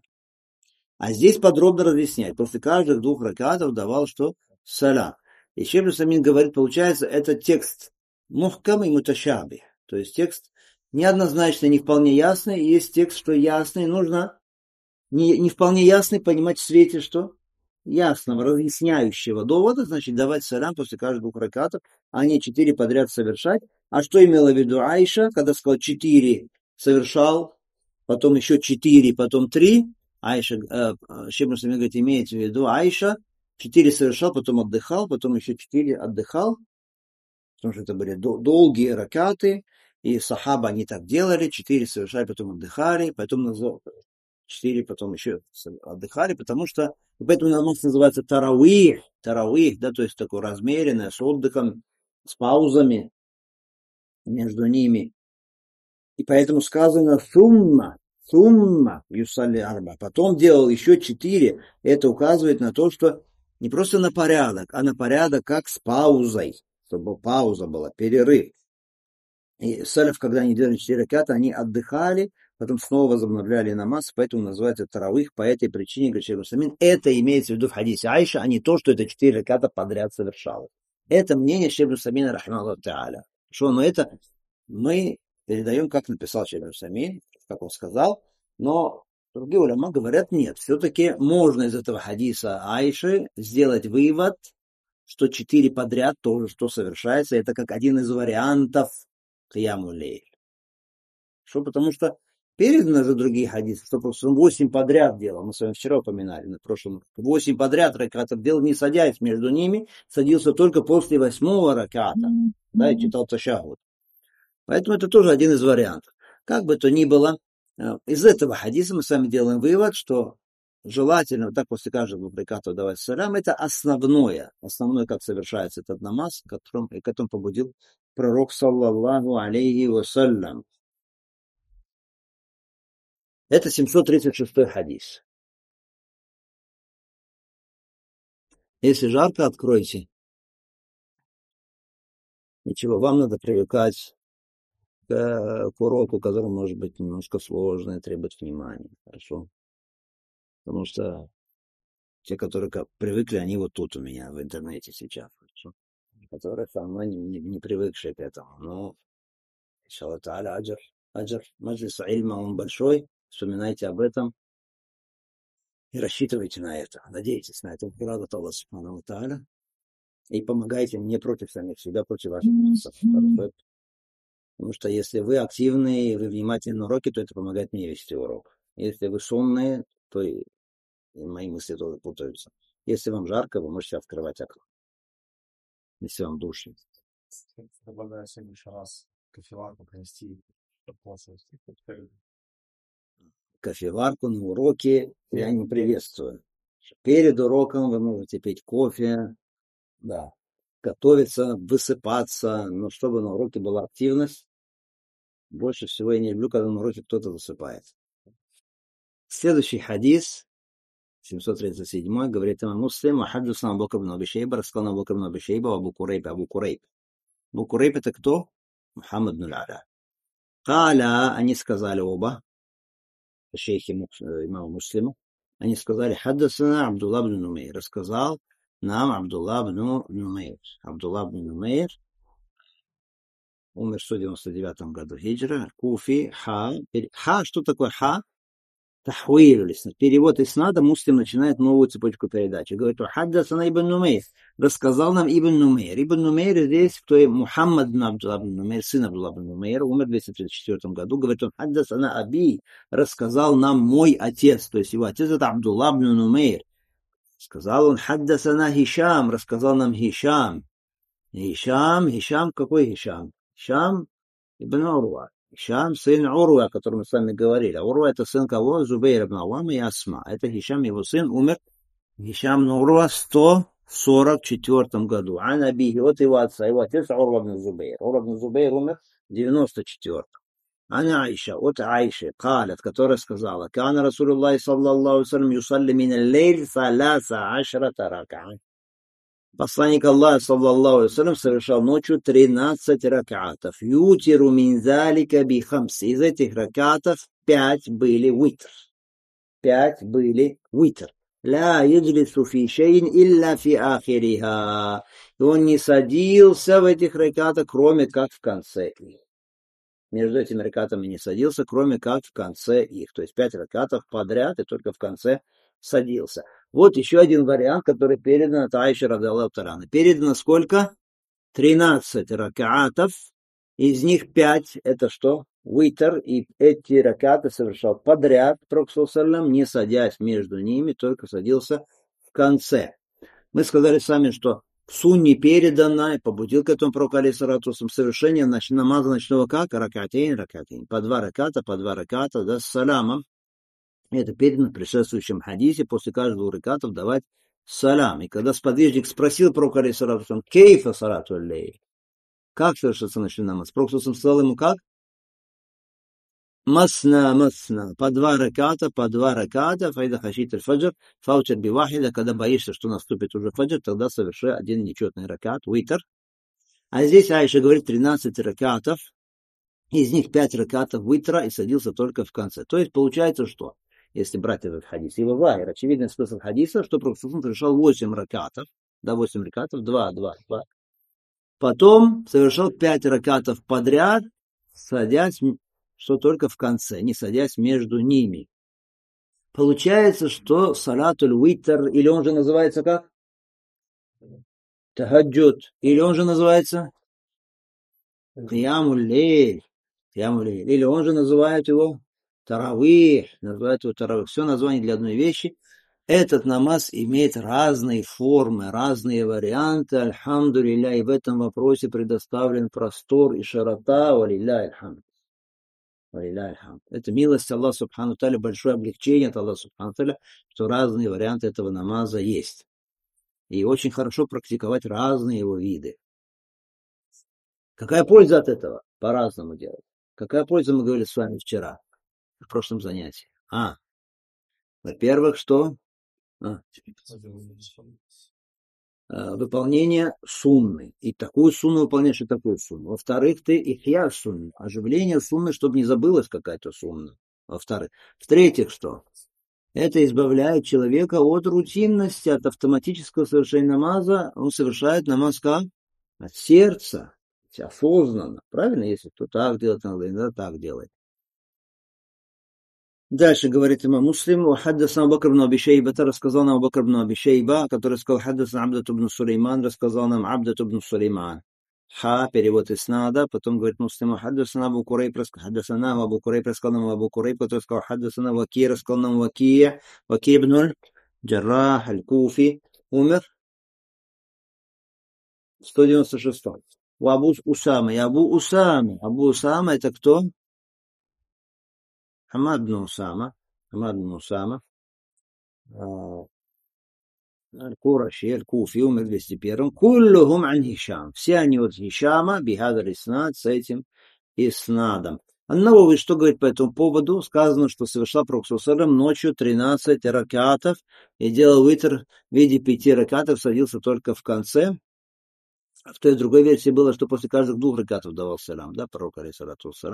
А здесь подробно разъясняет. После каждых 2 ракатов давал что? Салам. И Шейх Аль-Усаймин говорит, получается, это текст мухкам и муташаби. То есть текст неоднозначный, не вполне ясный. И есть текст, что ясный, нужно не вполне ясный понимать в свете, что ясного, разъясняющего довода, значит, давать салам после каждых 2 ракатов, а не 4 подряд совершать. А что имела в виду Аиша, когда сказал 4 совершал, потом еще 4, потом 3? Аиша, Шейх Аль-Усаймин говорит, имеется в виду Аиша, 4 совершал, потом отдыхал, потом еще 4 отдыхал, потому что это были долгие ракаты, и сахаба они так делали, 4 совершали, потом отдыхали, потом 4, потом еще отдыхали, потому что, поэтому намаз называется таравих, да, то есть такое размеренное, с отдыхом, с паузами между ними. И поэтому сказано сумма, юсалли арба. Потом делал еще 4. Это указывает на то, что не просто на порядок, а на порядок как с паузой, чтобы пауза была, перерыв. И салиф, когда они делали 4 раката, они отдыхали, потом снова возобновляли намаз, поэтому называется таравих. По этой причине, говорит Шейх Аль-Усаймин, это имеется в виду в хадисе Аиша, а не то, что это 4 раката подряд совершал. Это мнение Шейх Аль-Усаймина, рахмаллаху тааля. Что, но это мы передаем, как написал Шейх Аль-Усаймин, как он сказал, но другие уляма говорят, нет, все-таки можно из этого хадиса Аиши сделать вывод, что 4 подряд тоже что совершается, это как один из вариантов Кияму лейль. Что, потому что переданы же другие хадисы, что просто 8 подряд делал, мы с вами вчера упоминали, на прошлом, 8 подряд ракатов делал, не садясь между ними, садился только после 8-го раката, да, и читал ташахуд. Поэтому это тоже один из вариантов. Как бы то ни было, из этого хадиса мы с вами делаем вывод, что желательно вот так после каждого 2 раката давать салям, это основное, как совершается этот намаз, к которому побудил пророк, саллаллаху алейхи вассалям. Это 736-й хадис. Если жарко, откройте. Ничего, вам надо привыкать к уроку, который может быть немножко сложный, требует внимания. Хорошо? Потому что те, которые привыкли, они вот тут у меня в интернете сейчас. Хорошо? Которые со мной не привыкшие к этому. Но, иншаллах та'аля, аджар, маджлис ильма, он большой. Вспоминайте об этом и рассчитывайте на это. Надейтесь на это. Радат Аллах субхану ва та'аля. И помогайте мне против самих себя, против ваших мыслей. Потому что если вы активные, вы внимательны на уроке, то это помогает мне вести урок. Если вы сонные, то и мои мысли тоже путаются. Если вам жарко, вы можете открывать окно. Если вам душно. Предлагаю в следующий раз кофеварку принести. Кофеварку на уроке я не приветствую. Перед уроком вы можете пить кофе, да, готовиться, высыпаться, но чтобы на уроке была активность. Больше всего я не люблю, когда на уроке кто-то высыпает. Следующий хадис 737 говорит имам Муслим, «Хаддасана Абу Бакр бн Аби Шейба, рассказал нам Абу Бакр бн Аби Шейба, Абу Курейб, Абу Курейб». Абу Курейб это кто? Мухаммад бн Аль-Ала. Каля, они сказали оба, шейхи имама Муслима, они сказали, «Хаддасана Абдулла бн Нумейр», рассказал нам Абдулла бн Нумейр. Абдулла бн Нумейр умер в 199 году хиджра, Куфи, ха. Ха, что такое ха? Тахвиль, перевод иснада, Муслим начинает новую цепочку передачи. Говорит, «Хаддасана ибн Нумейр», рассказал нам Ибн Нумейр. Ибн Нумейр здесь, кто Мухаммад бн Абдулла бн Нумейр, сын Абдулла бн Нумейр, умер в 234 году. Говорит он, «Хаддасана Аби», рассказал нам мой отец, то есть его отец это Абдулла бн Нумейр. Сказал он, «Хаддасана Хишам», рассказал нам Хишам. Хишам, какой Хишам? Хишам ибн Урва. Хишам, сын Урва, о котором мы с вами говорили. А Урва это сын кого? Зубейр ибн Аввама и Асма. Это Хишам, его сын, умер. Хишам ибн Урва в 144 году. А Набихи, от его отца, его отец Урва ибн Зубейр. Урва ибн Зубейр умер в 94. Ана Аиша, от Аиши, Калят, которая сказала, «Кана Расулуллахи саллаллаху алейхи ва саллям юсалли мин аль-лейль саласа ашрата рак'a». Посланник Аллаха, саллаллаху алейхи ва саллям, совершал ночью 13 рак'атов. Ютиру мин залика би хамс. Из этих рак'атов 5 были витр. 5 были витр. Ла яджлису фи шейин илля фи ахириха. И он не садился в этих рак'атах, кроме как в конце их. Между этими рак'атами не садился, кроме как в конце их. То есть 5 рак'атов подряд и только в конце садился. Вот еще один вариант, который передан от Аиши радхиаллаху та'аля. Передано сколько? 13 рак'атов. Из них 5 это что? Витр. И эти рак'аты совершал подряд, Пророк саллаллаху, не садясь между ними, только садился в конце. Мы сказали сами, что в сунне передано, и побудил к этому Пророк алейхиссалату вассалям совершение намаза ночного как? Рак'атейн. По 2 рак'ата, да, с саламом. Это передано в предшествующем хадисе, после каждого рак'ата давать салам. И когда сподвижник спросил Пророка алейхиссалату вассалам, «Кейфа салату аль-лейль?» Как совершится ночной намаз? Пророк сказал ему как? Масна, по 2 рак'ата, файда хашит аль-фаджр, фаутер бивахида, когда боишься, что наступит уже фаджр, тогда соверши один нечетный рак'ат, витр. А здесь Аиша говорит 13 рак'атов, из них 5 рак'атов витра и садился только в конце. То есть получается что? Если брать этот хадис, его вахир, очевидный смысл хадиса, что Пророк совершал 8 рак'атов, да, 8 рак'атов, 2. Потом совершал 5 рак'атов подряд, садясь, что только в конце, не садясь между ними. Получается, что салатуль витр, или он же называется как? Тахаджуд, или он же называется Киямуль лейль, или он же называет его Таравих, называют его Таравих. Все название для одной вещи. Этот намаз имеет разные формы, разные варианты. Альхамдулилля, и в этом вопросе предоставлен простор и широта. Валилля альхамд. Это милость Аллаха субхану та'аля, большое облегчение от Аллаха субхану та'аля, что разные варианты этого намаза есть. И очень хорошо практиковать разные его виды. Какая польза от этого? По-разному делать. Какая польза, мы говорили с вами вчера, в прошлом занятии? Во-первых, что? Выполнение сунны. И такую сунну выполняешь, и такую сунну. Во-вторых, ты ихья сунны. Оживление сунны, чтобы не забылась какая-то сунна. Во-вторых. В-третьих, что? Это избавляет человека от рутинности, от автоматического совершения намаза. Он совершает намаз как? От сердца. Осознанно. Правильно? Если кто так делает, иногда так делает. Дальше говорит имам Муслим, «Хаддасана Абу Бакр бн Аби Шейба», рассказал нам Абу Бакр бн Аби Шейба, который сказал, «Хаддасана Абдату бн Сулейман», рассказал нам Абдату бн Сулейман. Перевод иснада, потом говорит Муслим, «Хаддасана Абу Курейб», «Хаддасана Абу Курейб», рассказал нам Абу Курейб, который сказал, «Хаддасана Ваки», рассказал нам Ваки ибн Джаррах аль-Куфи, умер в 196-м. Абу Усама, Абу Усама это кто? Хамад бн Усама, Аль-Кураши, Аль-Куфи, умер в 201-м. Куллухум ан Хишам. Все они от Хишама, бихадар иснад, с этим иснадом. Ан-Навави что говорит по этому поводу? Сказано, что совершал Пророк ﷺ ночью 13 ракатов и делал витр в виде 5 ракатов, садился только в конце. В той другой версии было, что после каждых 2 ракатов давал салам, да, пророк алейхиссалату вассалам.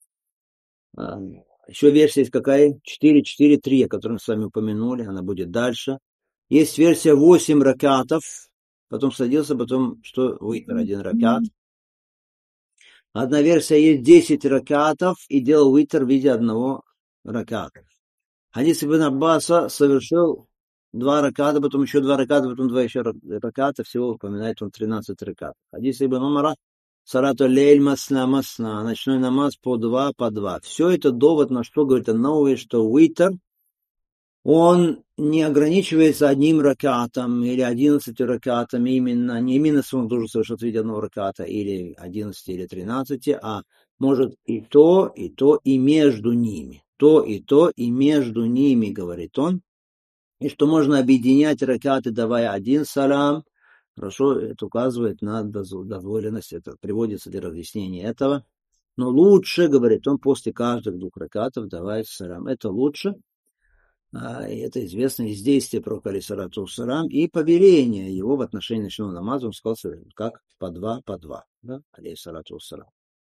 Еще версия есть какая? 4-4-3, о которой мы с вами упомянули, она будет дальше. Есть версия 8 ракатов, потом садился, потом что? Витр, 1 ракат. Одна версия есть 10 ракатов и делал витр в виде 1 раката. Хадис ибн Аббаса совершил 2 раката, потом еще 2 раката, потом 2 еще раката, всего упоминает он 13 ракат. Хадис ибн Умара салату лейль масна масна, ночной намаз по 2, по 2. Все это довод, на что говорит Ан-Навави, что витр, он не ограничивается 1 ракатом или 11 ракатами, именно, не именно он должен совершать в виде 1 раката или 11 или 13, а может и то, и между ними. То, и между ними, говорит он. И что можно объединять ракаты, давая 1 салам. Хорошо, это указывает на дозволенность, это приводится для разъяснения этого. Но лучше, говорит он, после каждых 2 ракатов давать салам. Это лучше. И это известно из действия пророка алейхиссалату вассалам и повеления его в отношении ночного намаза. Он сказал, как по 2, по 2. Да? Алейхиссалату вассалам.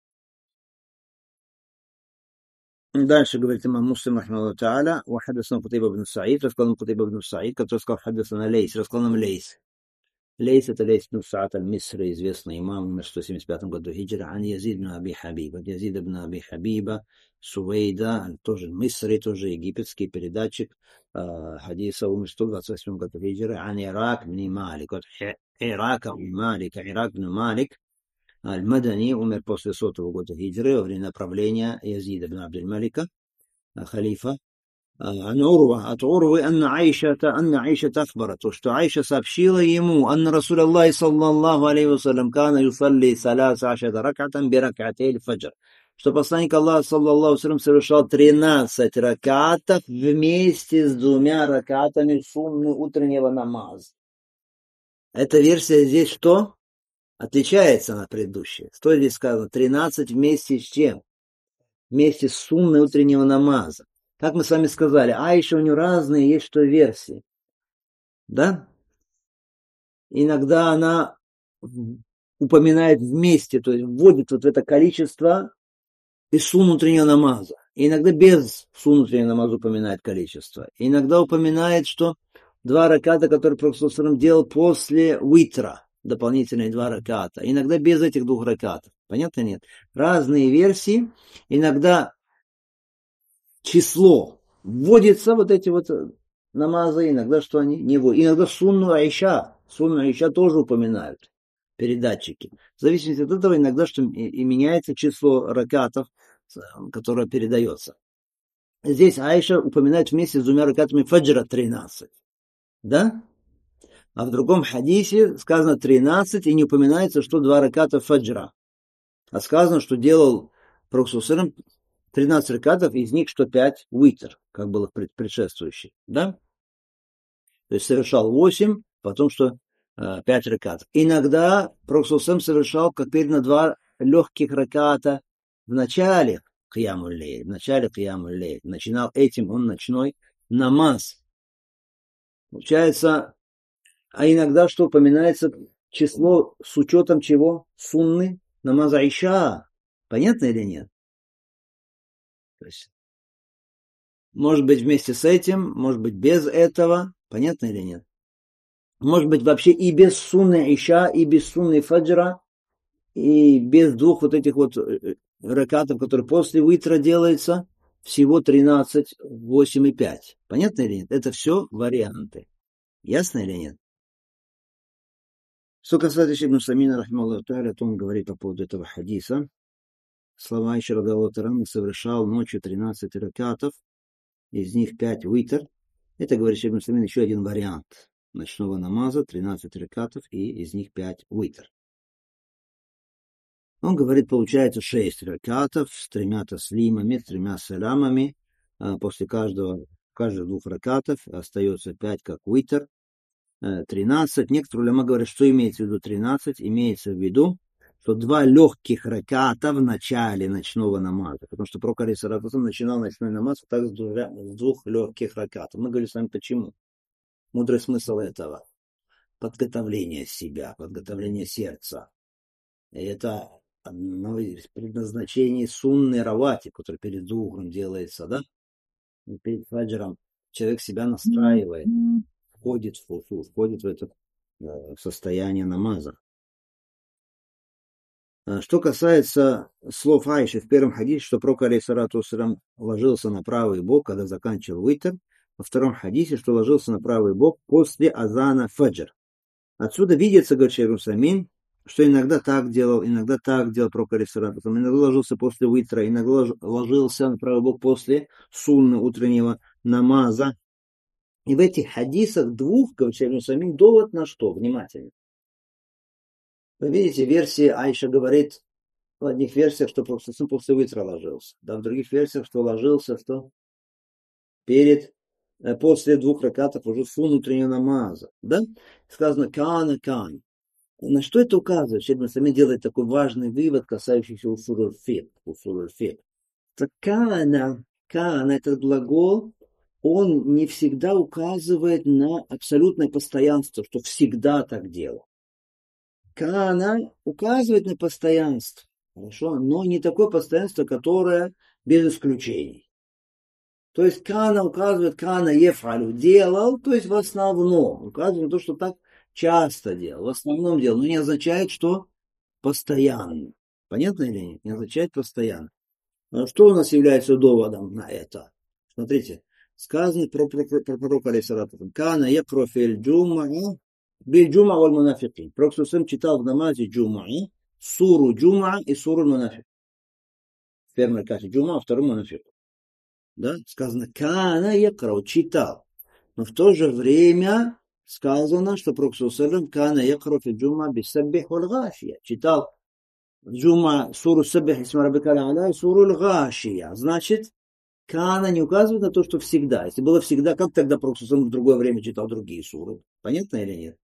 Дальше говорит имам Муслим, рахмахуллаху та'аля, «Вахаддасана Кутайба ибн Саид», рассказал нам Кутайба ибн Саид, который сказал, «Хаддасана Лейс», рассказал нам Лейс. Лейс — это Лейс ибн Саад аль-Мисри, известный имам, умер в 175 году хиджры, ан Язид ибн Аби Хабиба. Язид ибн Аби Хабиба, Сувейда, тоже Мисри, тоже египетский передатчик хадиса, умер в 128 году хиджры, ан Ирак ибн Малик. От Ирака ибн Малик, Ирак ибн Малик, Аль-Мадани, умер после 100 года хиджры, во время правления Язида ибн Абдуль-Малика, халифа. عن عروة от Урвы أن عائشة أخبرته, что Айша сообщила ему, أن رسول الله صلى الله عليه وسلم كان يصلي 13 ركعة بركعتي الفجر, что посланник Аллаха саллаллаху алейхи ва саллям совершал 13 ракатов вместе с 2 ракатами сунны утреннего намаза. Эта версия здесь что? Отличается от предыдущей. Что здесь сказано? 13 вместе с чем? Вместе с сунной утреннего намаза. Как мы с вами сказали, Айша у нее разные есть что версии. Да? Иногда она упоминает вместе, то есть вводит вот в это количество и сун утреннего намаза. И иногда без сун утреннего намаза упоминает количество. И иногда упоминает, что 2 раката, которые Пророк саллаллаху алейхи ва саллям делал после витра, дополнительные 2 раката. Иногда без этих 2 ракатов. Понятно, нет? Разные версии. Иногда число вводится, вот эти вот намазы, иногда что они не вводят. Иногда сунну Айша тоже упоминают передатчики. В зависимости от этого иногда что и меняется число ракатов, которое передается. Здесь Айша упоминает вместе с 2 ракатами фаджра 13. Да? А в другом хадисе сказано 13 и не упоминается, что 2 раката фаджра. А сказано, что делал Пророк саллаллаху алейхи ва саллям 13 ракатов, из них что 5 витр, как было предшествующий, да? То есть совершал 8, потом что 5 ракатов. Иногда Пророк саллаллаху алейхи ва саллям совершал, как передано, 2 легких раката в начале Киямуль-лейль, начинал этим он ночной намаз. Получается, а иногда что упоминается число с учетом чего? Сунны намаза Иша. Понятно или нет? То есть, может быть вместе с этим, может быть без этого. Понятно или нет? Может быть вообще и без сунны Иша, и без сунны фаджра, и без 2 вот этих вот ракатов, которые после витра делается, всего 13, 8 и 5. Понятно или нет? Это все варианты. Ясно или нет? Что касается Ибн Самина, рахимахуллаху та'аля, то он говорит по поводу этого хадиса. Слова Айши радиаллаху та'аля совершал ночью 13 ракатов, из них 5 витр. Это, говорит Ибн Самин, еще один вариант ночного намаза, 13 ракатов, и из них 5 витр. Он говорит, получается 6 ракатов с 3 таслимами, с 3 саламами. После каждых 2 ракатов остается 5 как витр. 13. Некоторые уляма говорят, что имеется в виду 13. Имеется в виду, что 2 легких раката в начале ночного намаза, потому что пророк алейхиссалату вассалям начинал ночной намаз так с 2 легких ракатов. Мы говорим с вами почему. Мудрый смысл этого. Подготовление себя, подготовление сердца. И это одно из предназначений сунны равати, который перед зухром делается, да? И перед фаджром человек себя настраивает, входит в хусу, входит в это состояние намаза. Что касается слов Айши в первом хадисе, что пророк алейхиссалату вассалям ложился на правый бок, когда заканчивал витр, во втором хадисе, что ложился на правый бок после азана фаджр. Отсюда видится, говорит шейх Усаймин, что иногда так делал пророк алейхиссалату вассалям, иногда ложился после витра, иногда ложился на правый бок после сунны утреннего намаза. И в этих хадисах двух, говорит шейх Усаймин, довод на что? Внимательно. Вы видите, версии Айша говорит в одних версиях, что после витра ложился, да, в других версиях, что ложился после 2 ракатов уже сунны утреннего намаза, да? Сказано кана. На что это указывает? Шейх Усаймин делает такой важный вывод, касающийся усуль аль-фикх. Кана, этот глагол, он не всегда указывает на абсолютное постоянство, что всегда так делал. Кана указывает на постоянство, хорошо, но не такое постоянство, которое без исключений. То есть кана указывает, кана ефалю делал, то есть в основном указывает на то, что так часто делал, в основном делал, но не означает, что постоянно. Понятно или нет? Не означает постоянно. Но что у нас является доводом на это? Смотрите, сказано про пророка алейхиссалату вассалям, кана якру фил джумаа биль-джумаа валь-мунафикин. Пророк сам читал в намазе джумаа суру джумаа и суру мунафик. В первом ракате джумаа, втором мунафик. Да? Сказано кана якра, читал. Но в то же время сказано, что пророк сам кана якра фил джумаа бисаббих валь-гашия. Читал джума суру саббих исма раббика аль-а'ля и суру аль-гашия. Значит, кана не указывает на то, что всегда. Если было всегда, как тогда пророк сам в другое время читал другие суры? Понятно или нет?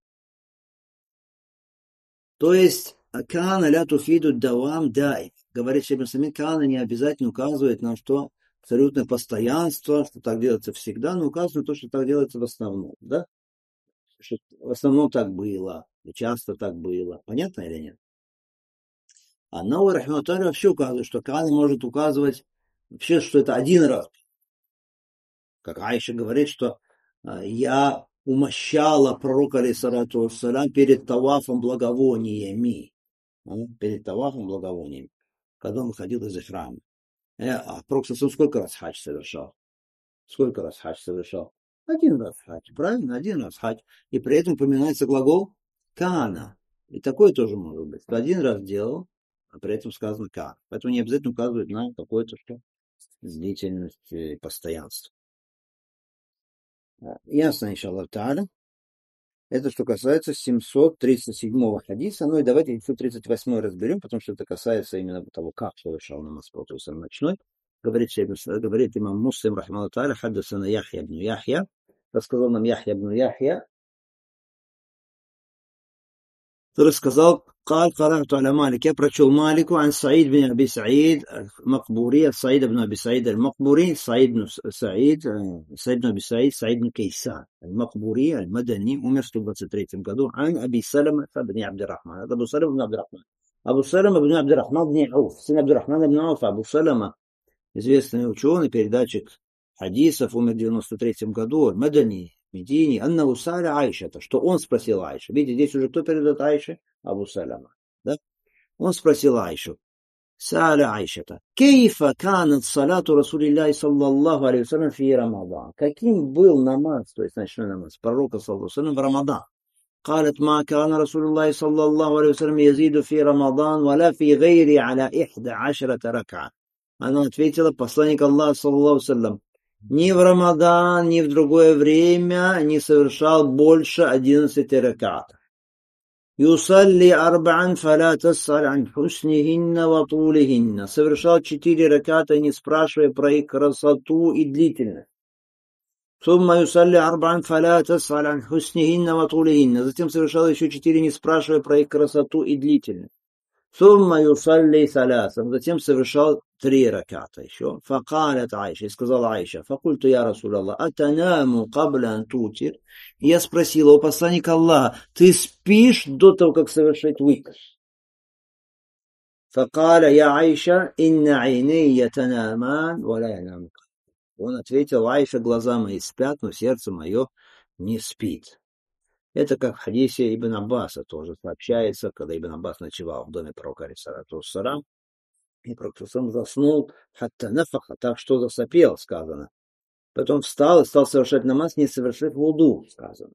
То есть, кана ля туфиду давам дай. Говорит шейх Усаймин, кана не обязательно указывает на что абсолютное постоянство, что так делается всегда, но указывает на то, что так делается в основном. Да? Что в основном так было, и часто так было. Понятно или нет? А Науи рахимахуллах вообще указывает, что кана может указывать вообще, что это один раз. Как Айша говорит, что я умощала пророка алейхиссалату вассалям перед тавафом благовониями. Перед тавафом благовониями, когда он выходил из храма. А пророк сколько раз хадж совершал? Сколько раз хадж совершал? Один раз хадж, правильно? Один раз хадж. И при этом упоминается глагол кана. И такое тоже может быть. Один раз делал, а при этом сказано кана. Поэтому не обязательно указывать на какое-то что длительность и постоянство. Ясно, иншаллах та'аля. Это что касается 737-го хадиса. Ну и давайте 738-й разберем, потому что это касается именно того, как совершал намаз пророк ночной. Говорит имам Муслим, рахимахуллах та'аля, хаддасана Яхья ибн Яхья. Рассказал нам Яхья ибн Яхья, который сказал, قال قرأت على مالك, я прочел Малику عن سعيد بن أبي سعيد المقبوري, سعيد بن أبي سعيد المقبوري, سعيد بن أبي سعيد, سعيد بن كيسان المقبوري المدني, умер в 123 году, عن أبي سلمة بن عبد الرحمن. هذا أبو سلمة بن عبد الرحمن. أبو سلمة بن عبد الرحمن بن عوف, сын عبد الرحمن بن عوف. Абу Салама, известный ученый, передатчик хадисов, умер в 93 году, Мадани, Медини, Анна Усаля Айша, что он спросил Айшу. Видите, здесь уже кто передает Айше? Абу Салама. Да? Он спросил Айшу. Саля Айшата. Кейфа канат салату Расулилляхи саллаллаху алейхи вассалям фи Рамадан. Каким был намаз, то есть ночной намаз пророка саллаллаху алейхи вассалям в Рамадан? قالت ما كان رسول الله صلى الله عليه وسلم يزيد في رمضان ولا في غيره على 11 ركعة. Она ответила, посланник Аллаха саллаллаху алейхи вассалям ни в Рамадан, ни в другое время не совершал больше 11 ракатов. Юсалли арба'ан фаля тас'аль ан хуснихинна ва тулихинна. Совершал 4 раката, не спрашивая про их красоту и длительность. Сумма юсалли арба'ан фаля тас'аль ан хуснихинна ва тулихинна. Затем совершал еще 4, не спрашивая про их красоту и длительность. Сумма юсалли салясам. Затем совершал 3 раката еще. Факалят Айша. И сказала Айша. Факульту я Расулаллах. Атанаму кабля антутир. И я спросила, о посланник Аллаха, ты спишь до того, как совершить витр? Факаля я Айша. Инна айни ятанаман валя янам. Он ответил, Айша, глаза мои спят, но сердце мое не спит. Это как в хадисе Ибн Аббаса тоже сообщается, когда Ибн Аббас ночевал в доме пророка алейхиссалату вассалям, и пророк сам заснул, хатта нафаха, так что засопел, сказано. Потом встал и стал совершать намаз, не совершив вуду, сказано.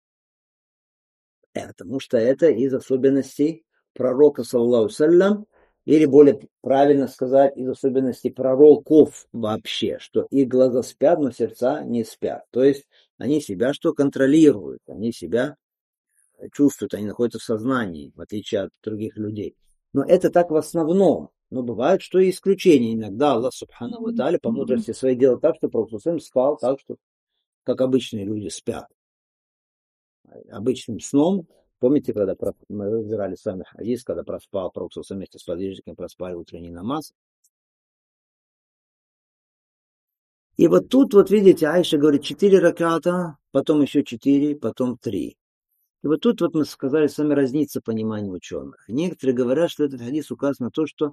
Потому что это из особенностей пророка, саллаллаху саллям, или более правильно сказать, из особенностей пророков вообще, что их глаза спят, но сердца не спят. То есть они себя что контролируют, они себя чувствуют, они находятся в сознании, в отличие от других людей. Но это так в основном. Но бывает, что и исключения. Иногда Аллах Субхану ва Тааля по мудрости своей делает так, что Пророк спал так, что как обычные люди спят. Обычным сном. Помните, когда мы разбирали с вами хадис, когда проспал Пророк вместе с подвижниками, проспали утренний намаз. И вот тут, вот видите, Айша говорит 4 раката, потом еще 4, потом 3. И вот тут вот мы сказали с вами разница понимания ученых. Некоторые говорят, что этот хадис указывает на то, что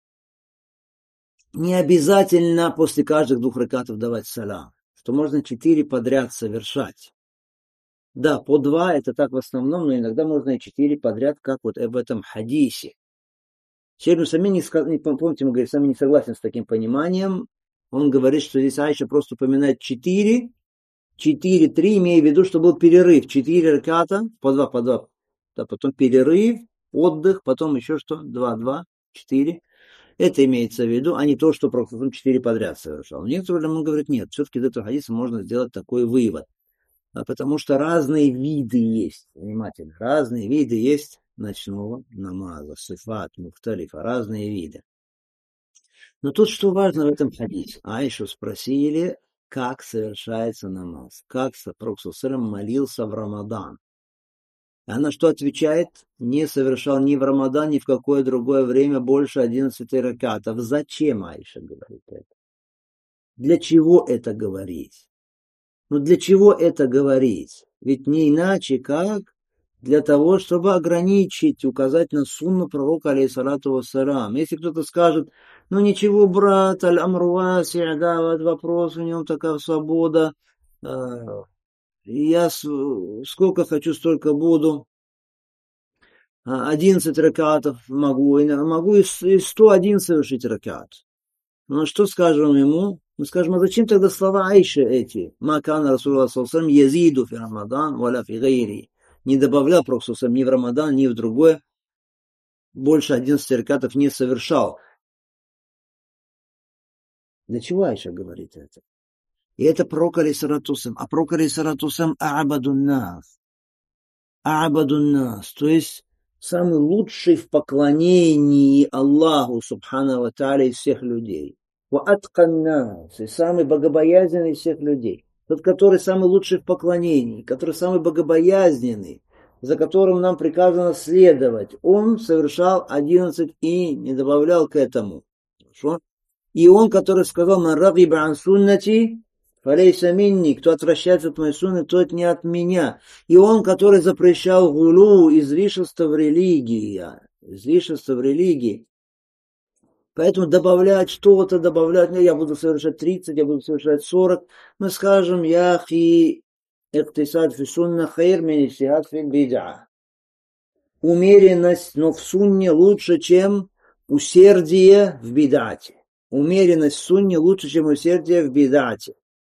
не обязательно после каждых 2 ракатов давать салам, что можно 4 подряд совершать. Да, по 2 это так в основном, но иногда можно и 4 подряд, как вот в этом хадисе. Шейх сами не помните, мы говорим, сами не согласен с таким пониманием. Он говорит, что здесь Айша просто упоминает 4, 4, 3, имея в виду, что был перерыв. 4 раката, по 2, да, потом перерыв, отдых, потом еще что? 2, 2, 4. Это имеется в виду, а не то, что Пророк 4 подряд совершал. Некоторые ему говорят, нет, все-таки из этого хадиса можно сделать такой вывод. Потому что разные виды есть, внимательно, разные виды есть ночного намаза, сифат, мухталифа, разные виды. Но тут что важно в этом хадисе? Айшу спросили, как совершается намаз, как Пророк молился в Рамадан. Она что отвечает? Не совершал ни в Рамадан, ни в какое другое время больше 11 ракатов. Зачем Айша говорит это? Для чего это говорить? Ну для чего это говорить? Ведь не иначе, как для того, чтобы ограничить, указать на сунну пророка, алейхиссалату вассалям. Если кто-то скажет, ну ничего, брат, аль-амру васи', да, вот вопрос, у него такая свобода, я сколько хочу, столько буду. 11 ракатов могу и 101 совершить ракат. Ну что скажем ему? Мы скажем, а зачем тогда слова Айши эти? Макана Расулаллах саллаллаху язиду фи Рамадан валя фи гайри. Не добавлял Пророк ни в Рамадан, ни в другое. Больше 11 ракатов не совершал. Для чего Айша говорит это? И это пророк алейхиссалату вассалям. А пророк алейхиссалату вассалям а'бадун нас. А'бадун нас. То есть самый лучший в поклонении Аллаху Субхану ва Тааля из всех людей. Ва'аткан нас. И самый богобоязненный из всех людей. Тот, который самый лучший в поклонении, который самый богобоязненный, за которым нам приказано следовать. Он совершал 11 и не добавлял к этому. Хорошо? И он, который сказал, «Ман рагиба ан суннати, фалейса минни», кто отвращается от моей сунны, тот не от меня. И он, который запрещал гулу, излишество в религии. Излишество в религии. Поэтому добавлять что-то, я буду совершать 30, я буду совершать 40. Мы скажем, яхи иктисад фи сунна хайр мин иджтихад фи бид'а. Умеренность, но в сунне лучше, чем усердие в бид'ате. Умеренность в сунне лучше, чем усердие в бид'ате.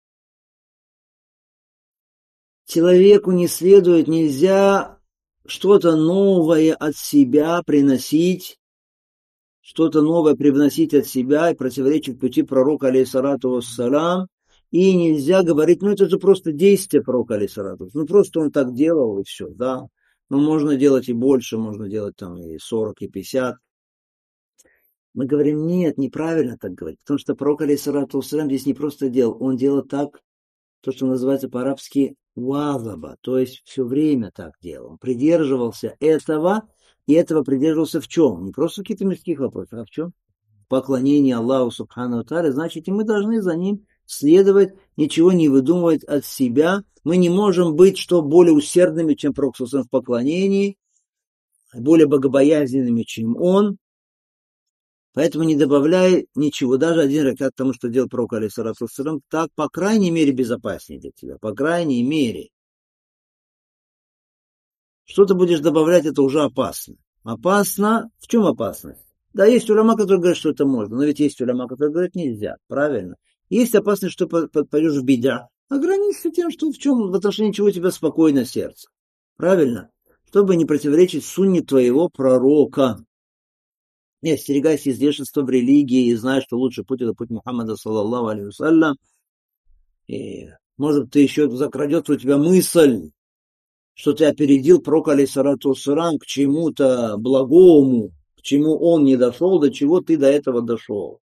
Человеку не следует, нельзя что-то новое от себя приносить, что-то новое привносить от себя и противоречить пути пророка, алейхиссалату вассалям. И нельзя говорить, ну это же просто действие пророка, алейхиссалату вассалям. Ну просто он так делал и все, да. Но можно делать и больше, можно делать там и 40, и 50. Мы говорим, нет, неправильно так говорить. Потому что пророк, алейхиссалату вассалям, здесь не просто делал, он делал так, то, что называется по-арабски вазаба, то есть все время так делал. Он придерживался этого, и этого придерживался в чем? Не просто в каких-то мирских вопросах, а в чем? Поклонение Аллаху Субхану Тааля, значит, и мы должны за ним следовать, ничего не выдумывать от себя. Мы не можем быть что более усердными, чем Пророк в поклонении, более богобоязненными, чем он. Поэтому не добавляй ничего, даже один ракат тому, что делал Пророк, алейхиссалату вассалям, так, по крайней мере, безопаснее для тебя, по крайней мере. Что ты будешь добавлять, это уже опасно. Опасно? В чем опасность? Да, есть уляма, которые говорят, что это можно, но ведь есть уляма, которые говорят, нельзя, правильно? Есть опасность, что пойдешь в беда. Ограничься тем, что в чем, в отношении чего у тебя спокойно сердце. Правильно? Чтобы не противоречить сунне твоего пророка. Не остерегайся излишества в религии и знай, что лучший путь — это путь Мухаммада, саллаллаху алейхи вассалям. И, может, ты еще закрадется у тебя мысль, что ты опередил пророка, алейхиссалату вассалям, к чему-то благому, к чему он не дошел, до чего ты до этого дошел.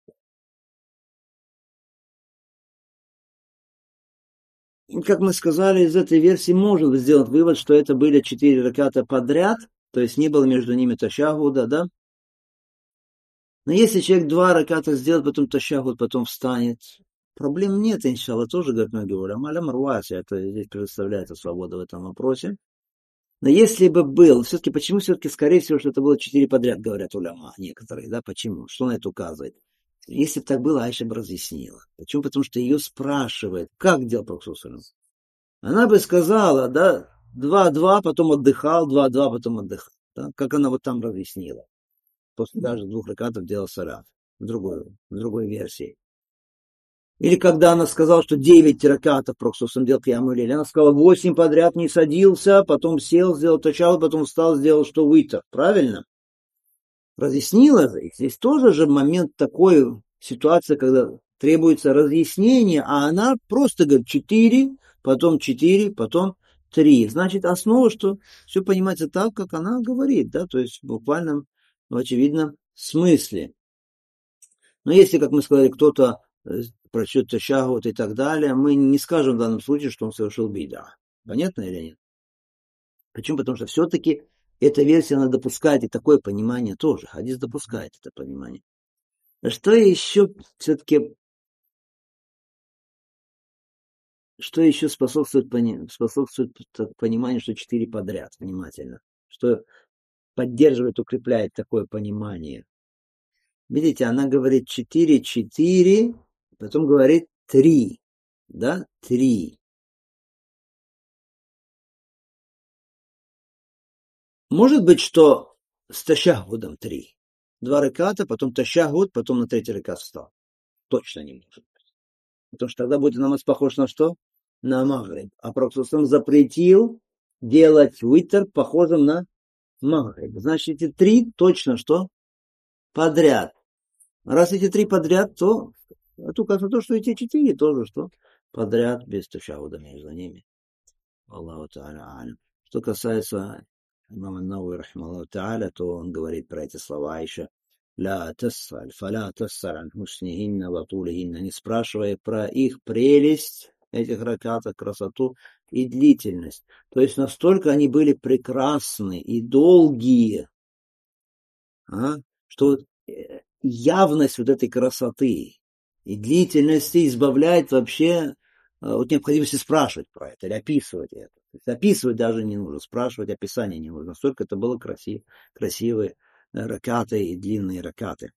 И, как мы сказали, из этой версии можно сделать вывод, что это были 4 раката подряд, то есть не было между ними ташахуда, да? Но если человек 2 раката сделает, потом ташахуд, потом встанет, проблем нет, иншалла, тоже, говорят многие уляма, аля марваси, это здесь предоставляется свобода в этом вопросе. Но если бы был, все-таки, почему все-таки, скорее всего, что это было 4 подряд, говорят уляма некоторые, да, почему? Что на это указывает? Если бы так было, Айша бы разъяснила. Почему? Потому что ее спрашивает, как делал Пророк. Она бы сказала, да, 2-2, потом отдыхал, 2-2, потом отдыхал. Да, как она вот там разъяснила. После даже 2 ракатов делал салат. В другой версии. Или когда она сказала, что 9 ракатов Пророк делал кияму лейль, она сказала, 8 подряд не садился, потом сел, сделал ташахуд, потом встал, сделал что витр. Правильно? Разъяснила же их. Здесь тоже же момент такой, ситуация, когда требуется разъяснение, а она просто говорит 4, потом 3. Значит, основа, что все понимается так, как она говорит, да, то есть в буквальном, в очевидном смысле. Но если, как мы сказали, кто-то прочтет ташахуд и так далее, мы не скажем в данном случае, что он совершил бида. Понятно или нет? Почему? Потому что все-таки эта версия, она допускает и такое понимание тоже. Хадис допускает это понимание. Что еще все-таки, что еще способствует пониманию, что 4 подряд, внимательно, что поддерживает, укрепляет такое понимание. Видите, она говорит 4, потом говорит 3, да, 3. Может быть, что с ташахудом 3. 2 раката, потом ташахуд, потом на 3-й ракат встал. Точно не может быть. Потому что тогда будет намаз похож на что? На магриб. А Пророк запретил делать витр похожим на магриб. Значит, эти 3 точно что? Подряд. Раз эти 3 подряд, то это указывает то, что эти 4 тоже что? Подряд, без ташахуда между ними. Аллаху та'аля алям. Что касается имама Науи, рахмаллаху та'аля, то он говорит про эти слова еще. «Ля тассаль, фаля тассаль ан хуснихинна ва тулихинна», не спрашивая про их прелесть, этих ракатов, красоту и длительность. То есть настолько они были прекрасны и долгие, что явность вот этой красоты и длительности избавляет вообще от необходимости спрашивать про это или описывать это. То есть описывать даже не нужно, спрашивать описание не нужно. Настолько это было красивые ракаты и длинные ракаты.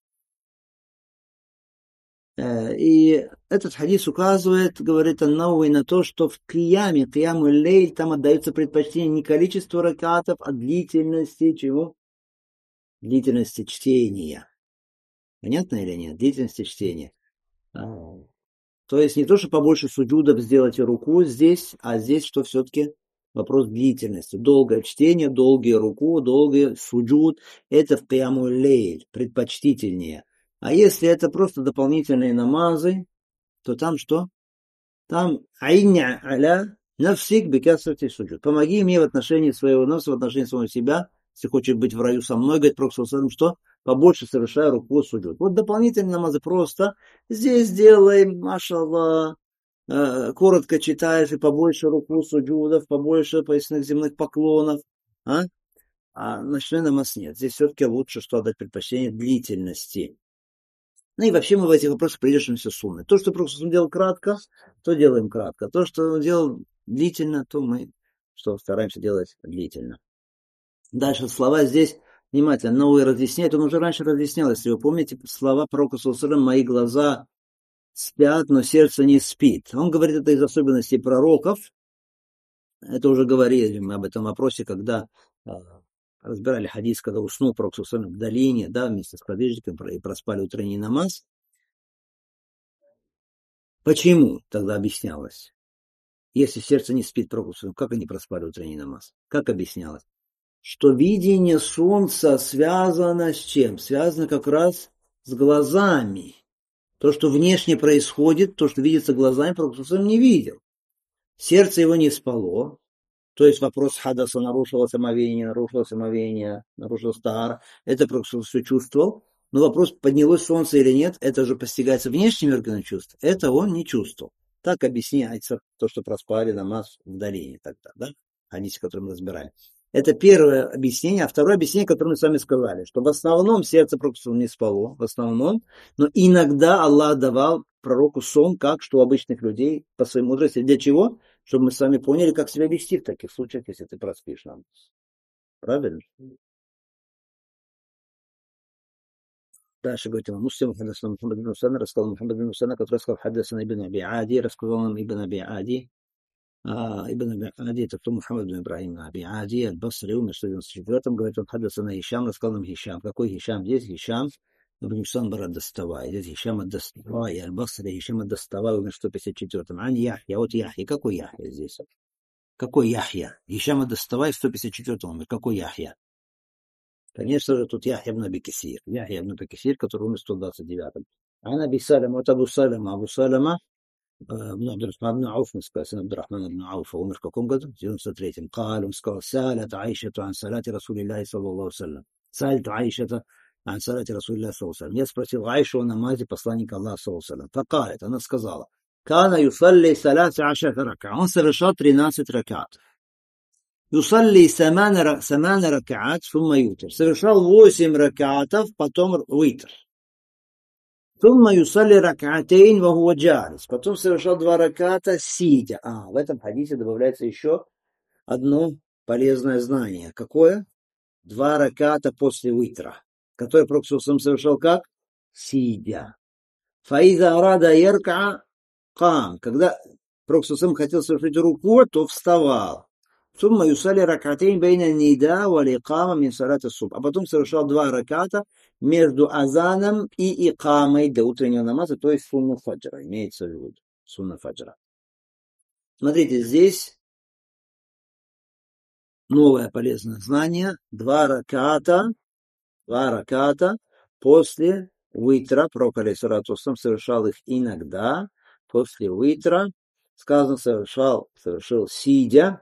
И этот хадис указывает, говорит Ан-Науи, на то, что в кияму лейль, там отдается предпочтение не количеству ракатов, а длительности чего? Длительности чтения. Понятно или нет? Длительности чтения. То есть не то, что побольше суджудов сделать руку здесь, а здесь, что все-таки вопрос длительности. Долгое чтение, долгие руку, долгий суджуд. Это в кияму лейль предпочтительнее. А если это просто дополнительные намазы, то там что? Там айня аля нафсик бикасрати суджуд. Помоги мне в отношении своего носа, в отношении самого себя. Если хочешь быть в раю со мной, говорит Пророк саллаллаху, что? Побольше совершай руку суджуд. Вот дополнительные намазы просто. Здесь делаем, машаллах, коротко читаешь и побольше руку суджудов, побольше поясных земных поклонов, а ночной намаз нет. Здесь все-таки лучше, что отдать предпочтение длительности. Ну и вообще мы в этих вопросах придерживаемся сунны. То, что просто он делал кратко, то делаем кратко. То, что он делал длительно, то мы стараемся делать длительно. Дальше слова здесь внимательно. Новый разъясняет. Он уже раньше разъяснял, если вы помните, слова пророка саллаллаху «Мои глаза спят, но сердце не спит». Он говорит это из особенностей пророков. Это уже говорили мы об этом вопросе, когда разбирали хадис, когда уснул пророк саллаллаху в долине, да, вместе с подвижником и проспали утренний намаз. Почему тогда объяснялось? Если сердце не спит пророку саллаллаху, как они проспали утренний намаз? Как объяснялось? Что видение солнца связано с чем? Связано как раз с глазами. То, что внешне происходит, то, что видится глазами, пророк саллаллаху не видел. Сердце его не спало. То есть вопрос хадаса, нарушилось омовение, нарушилось тахара. Это пророк все чувствовал. Но вопрос, поднялось солнце или нет, это же постигается внешним органом чувств. Это он не чувствовал. Так объясняется то, что проспали намаз в долине тогда, да? Хадисе, который мы разбираем. Это первое объяснение. А второе объяснение, которое мы с вами сказали, что в основном сердце пророка не спало, в основном, но иногда Аллах давал пророку сон, как что у обычных людей по своей мудрости. Для чего? Чтобы мы с вами поняли, как себя вести в таких случаях, если ты проспишь намаз. Правильно? Дальше говорит, Муслим хаддасана Мухаммад бин Мусана, рассказал Мухаммад бин Мусана, который сказал хаддасана ибн Аби Ади, рассказал нам ибн Аби Ади. ابن أبي عادي تكتب محمد بن إبراهيم بن أبي عادي البصري ومن 194 говорит, он حدثنا هشام, рассказал нам Хишам. Какой Хишам здесь? Хишам ابن Самбар ад-Даставай. Здесь Хишам ад-Даставай, аль-Басри, Хишам ад-Даставай, умер в 154-м. Ань Яхья, вот Яхья. Какой Яхья здесь? Какой Яхья? Хишам ад-Даставай в 154-м умер. Какой Яхья? Конечно же, тут Яхья ибн Аби Касир. Яхья ибн Аби Касир, который умер в 129-м. Ан Аби Салама, вот Абу Салама. Абу Салама ابن عبد الرحمن بن عوف سيدنا عبد الرحمن بن عوف عمر في كم قدم 93 قال ومسكال سألت عائشة عن صلاة رسول الله صلى الله عليه وسلم سألت عائشة عن صلاة رسول الله صلى الله عليه وسلم я спросил Аишу о намазе посланника Аллаха صلى الله عليه وسلم فقالت она сказала كان يصلي 13 ركعة он совершал 13 ракат يصلي 8 ركعات ثم يوتر совершал 8 ракатов потом витр ثم يصلي ركعتين وهو جالس. Потом совершал 2 раката сидя. В этом хадисе добавляется еще одно полезное знание. Какое? 2 раката после витра, который пророк совершал как? Сидя. فإذا أراد يركع قام. Когда пророк хотел совершить руку, то вставал. ثم يصلي ركعتين بين النداء والإقامة من صلاة الصبح. А потом совершал 2 раката между азаном и икамой до утреннего намаза, то есть сунна фаджра, имеется в виду сунна фаджра. Смотрите, здесь новое полезное знание. 2 раката после витра. Пророк алейхиссалату вассалам совершал их иногда после витра. Сказано, совершил сидя.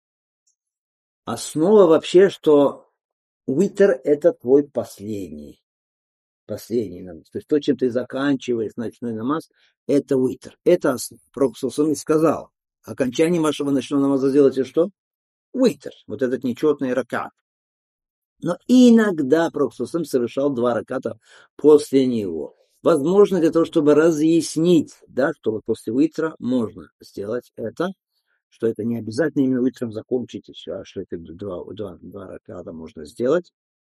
Основа вообще, что витр это твой последний намаз. То есть то, чем ты заканчиваешь ночной намаз, это витр. Это пророк сказал. Окончанием вашего ночного намаза сделайте что? Витр. Вот этот нечетный ракат. Но иногда пророк совершал 2 раката после него. Возможно, для того, чтобы разъяснить, да, что вот после витра можно сделать это, что это не обязательно именно утром закончить, а что это 2 раката можно сделать.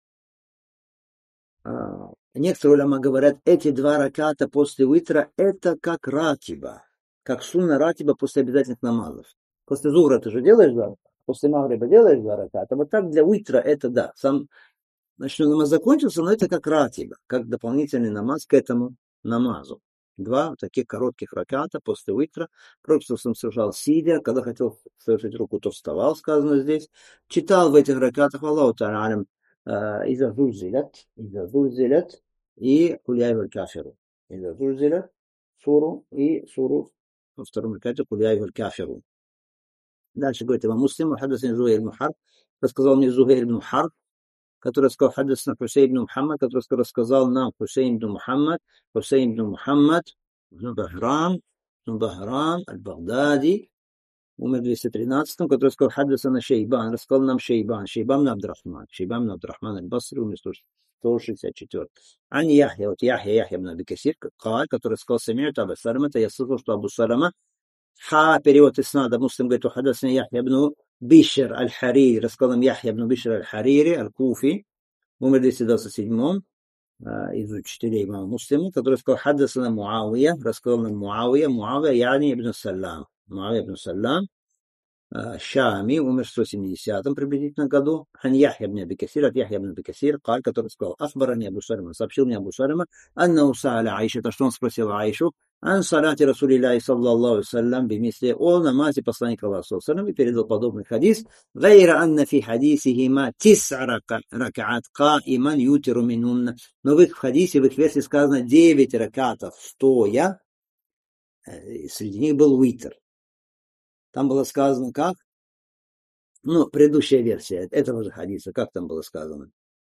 Некоторые уляма говорят, эти 2 раката после витра это как ратиба, как сунна ратиба после обязательных намазов. После зугра ты же делаешь 2, после магриба делаешь 2 раката. Вот так для витра это да, сам ночной намаз закончился, но это как ратиба, как дополнительный намаз к этому намазу. 2 таких коротких раката после витра. Пророк совершал сидя, когда хотел совершить руку, то вставал, сказано здесь. Читал в этих ракатах Аллаху Та'аля إذا زلزلت и قل يا أيها الكافرون. إذا زلزلت суру во втором ракате قل يا أيها الكافرون. Дальше говорит имам Муслим, حدثني زهير بن حرب, рассказал мне Зухайр ибн Харб, который сказал حدثنا Хусейн ибн Мухаммад, который рассказал нам Хусейн ибн Мухаммад ибн Бахрам, Бахрам аль-Багдади, умер в 213-м, который сказал хаддасана Шейбан, рассказал нам Шейбан бн Абдурахман аль-Басри, умер в 164. Ани Яхья, вот Яхья бн Аби Касир, который сказал сами'ту Абу Салама, я слышал, что Абу Салама, перевод иснада, Муслим говорит, хаддасана Яхья бн Бишр аль-Харири, рассказал нам Яхья бн Бишр аль-Харири, аль-Куфи, умер в 227-м, из учителей имама Муслима, который сказал хаддасана Муавия, рассказал нам Муавия яни ибн Саллам, Муавия ибн Саллам, Шами, умер в 170-м приблизительно году. Ан Яхья бн Аби Касир, от Яхья бн Аби Касир, который сказал, ахбарани Абу Салама, сообщил мне Абу Салама, анна уса'аля Аиша, то, что он спросил Аишу, ан салати Расулилляхи саллаллаху алейхи ва саллям, бимисли о намазе посланника Аллаха саллаллаху алейхи ва саллям, и передал подобный хадис, гайра анна фи хадисихима тис'а ракаат каиман ютиру минунна, но в их хадисе, в их версии сказано 9 ракатов стоя, среди них был витр. Там было сказано как? Ну, предыдущая версия этого же хадиса, как там было сказано?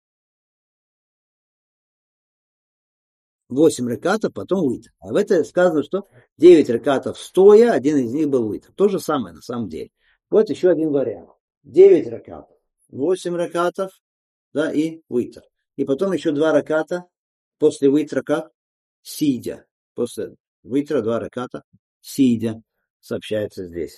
8 ракатов, потом витр. А в это сказано, что 9 ракатов стоя, один из них был витр. То же самое на самом деле. Вот еще один вариант. 9 ракатов, 8 ракатов, да, и витр. И потом еще 2 раката после витра как? Сидя. После витра 2 раката сидя, сообщается здесь.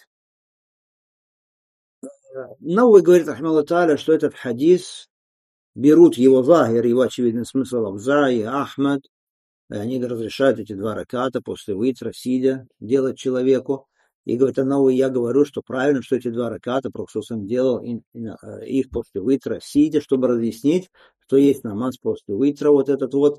Навави говорит, рахмаллаху тааля, что этот хадис берут его захир, его очевидный смысл Авзаи, Ахмад, они разрешают эти 2 раката после витра, сидя, делать человеку. И говорит, Навави, я говорю, что правильно, что эти 2 раката Пророк сам делал их после витра, сидя, чтобы разъяснить, что есть намаз после витра, вот этот вот.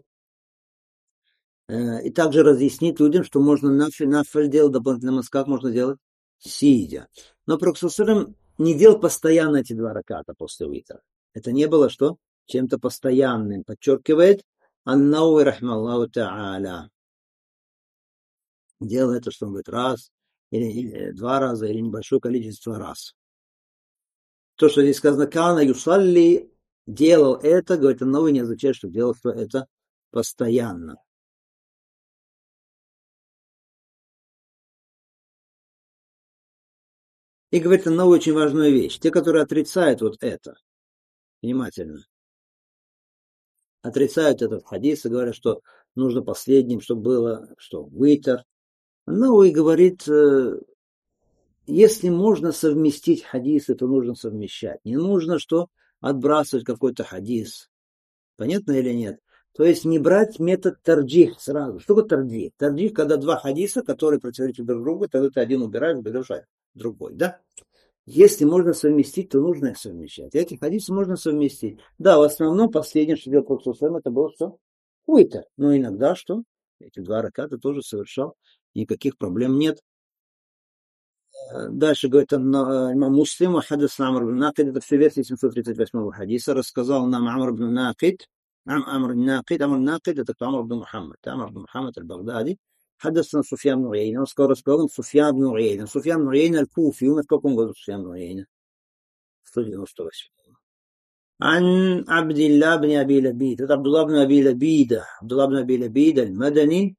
И также разъяснить людям, что можно нафиль делать, дополнительный намаз, как можно делать? Сидя. Но Пророк не делал постоянно эти 2 раката после витра. Это не было что? Чем-то постоянным. Подчеркивает Ан-Навави рахмаллаху та'аля. Делал это, что он говорит, раз, или 2 раза, или небольшое количество раз. То, что здесь сказано, Кана Юсалли делал это, говорит Ан-Навави, не означает, что делал что это постоянно. И говорит Ан-Навави очень важную вещь. Те, которые отрицают вот это, внимательно, отрицают этот хадис и говорят, что нужно последним, чтобы было, что витр. Ан-Навави говорит, если можно совместить хадисы, то нужно совмещать. Не нужно что отбрасывать какой-то хадис. Понятно или нет? То есть не брать метод тарджих сразу. Что такое тарджих? Тарджих, когда 2 хадиса, которые противоречат друг другу, тогда ты один убираешь, берешь другой, да? Если можно совместить, то нужно их совмещать. Эти хадисы можно совместить. Да, в основном последнее, что делал Пророк, это было что? Витр. Но иногда что? Эти 2 раката тоже совершал. Никаких проблем нет. Дальше говорит имам Муслим, хадис Амр ибн Накид, это все версии 738 хадиса, рассказал нам Амр ибн Накид. Амр ибн Накид, это Амр ибн Мухаммад аль-Багдади. حدثنا سفيان بن عيينة рассказал Суфьян бн Уяйна. Суфьян бн Уяйна аль-Куфи. Умер в каком году Суфьян бн Уяйна? 198. عن عبد الله بن أبي لبيد. Это Абдулла бн Аби Лабид аль-Мадани.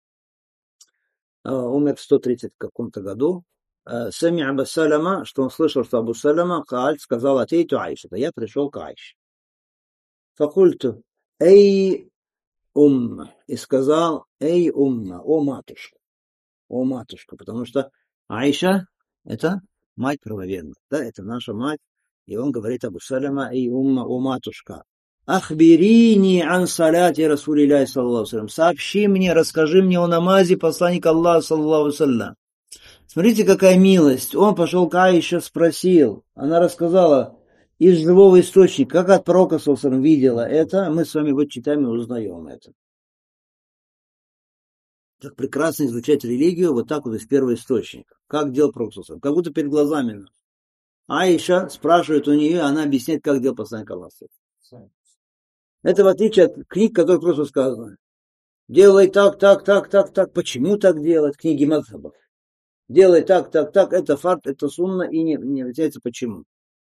Умер в 130 каком-то году. Сами Абу Салама, что он слышал, что Абу Салама сказал атейту Аиша. Я пришел к Аише. Факульту эй умма. И сказал, эй умма, о матушка, потому что Аиша это мать правоверных, да, это наша мать, и он говорит Абу Салама, эй умма, о матушка, ахбирини ан салати Расулилляхи саллаллаху алейхи ва саллям, сообщи мне, расскажи мне о намазе посланника Аллаха саллаллаху алейхи ва саллям. Смотрите, какая милость, он пошел к Аише, спросил, она рассказала из живого источника, как от пророка саллаллаху алейхи ва саллям видела это, мы с вами вот читаем и узнаем это. Как прекрасно изучать религию вот так вот из первого источника. Как делал Пророк саллаллаху алейхи ва саллям. Как будто перед глазами. Аиша спрашивает у нее, она объясняет, как делал посланник Аллаха. Это в отличие от книг, которые просто сказано. Делай так. Почему так делать? Книги мазхабов. Делай так. Это факт, это сунна и не объясняется почему.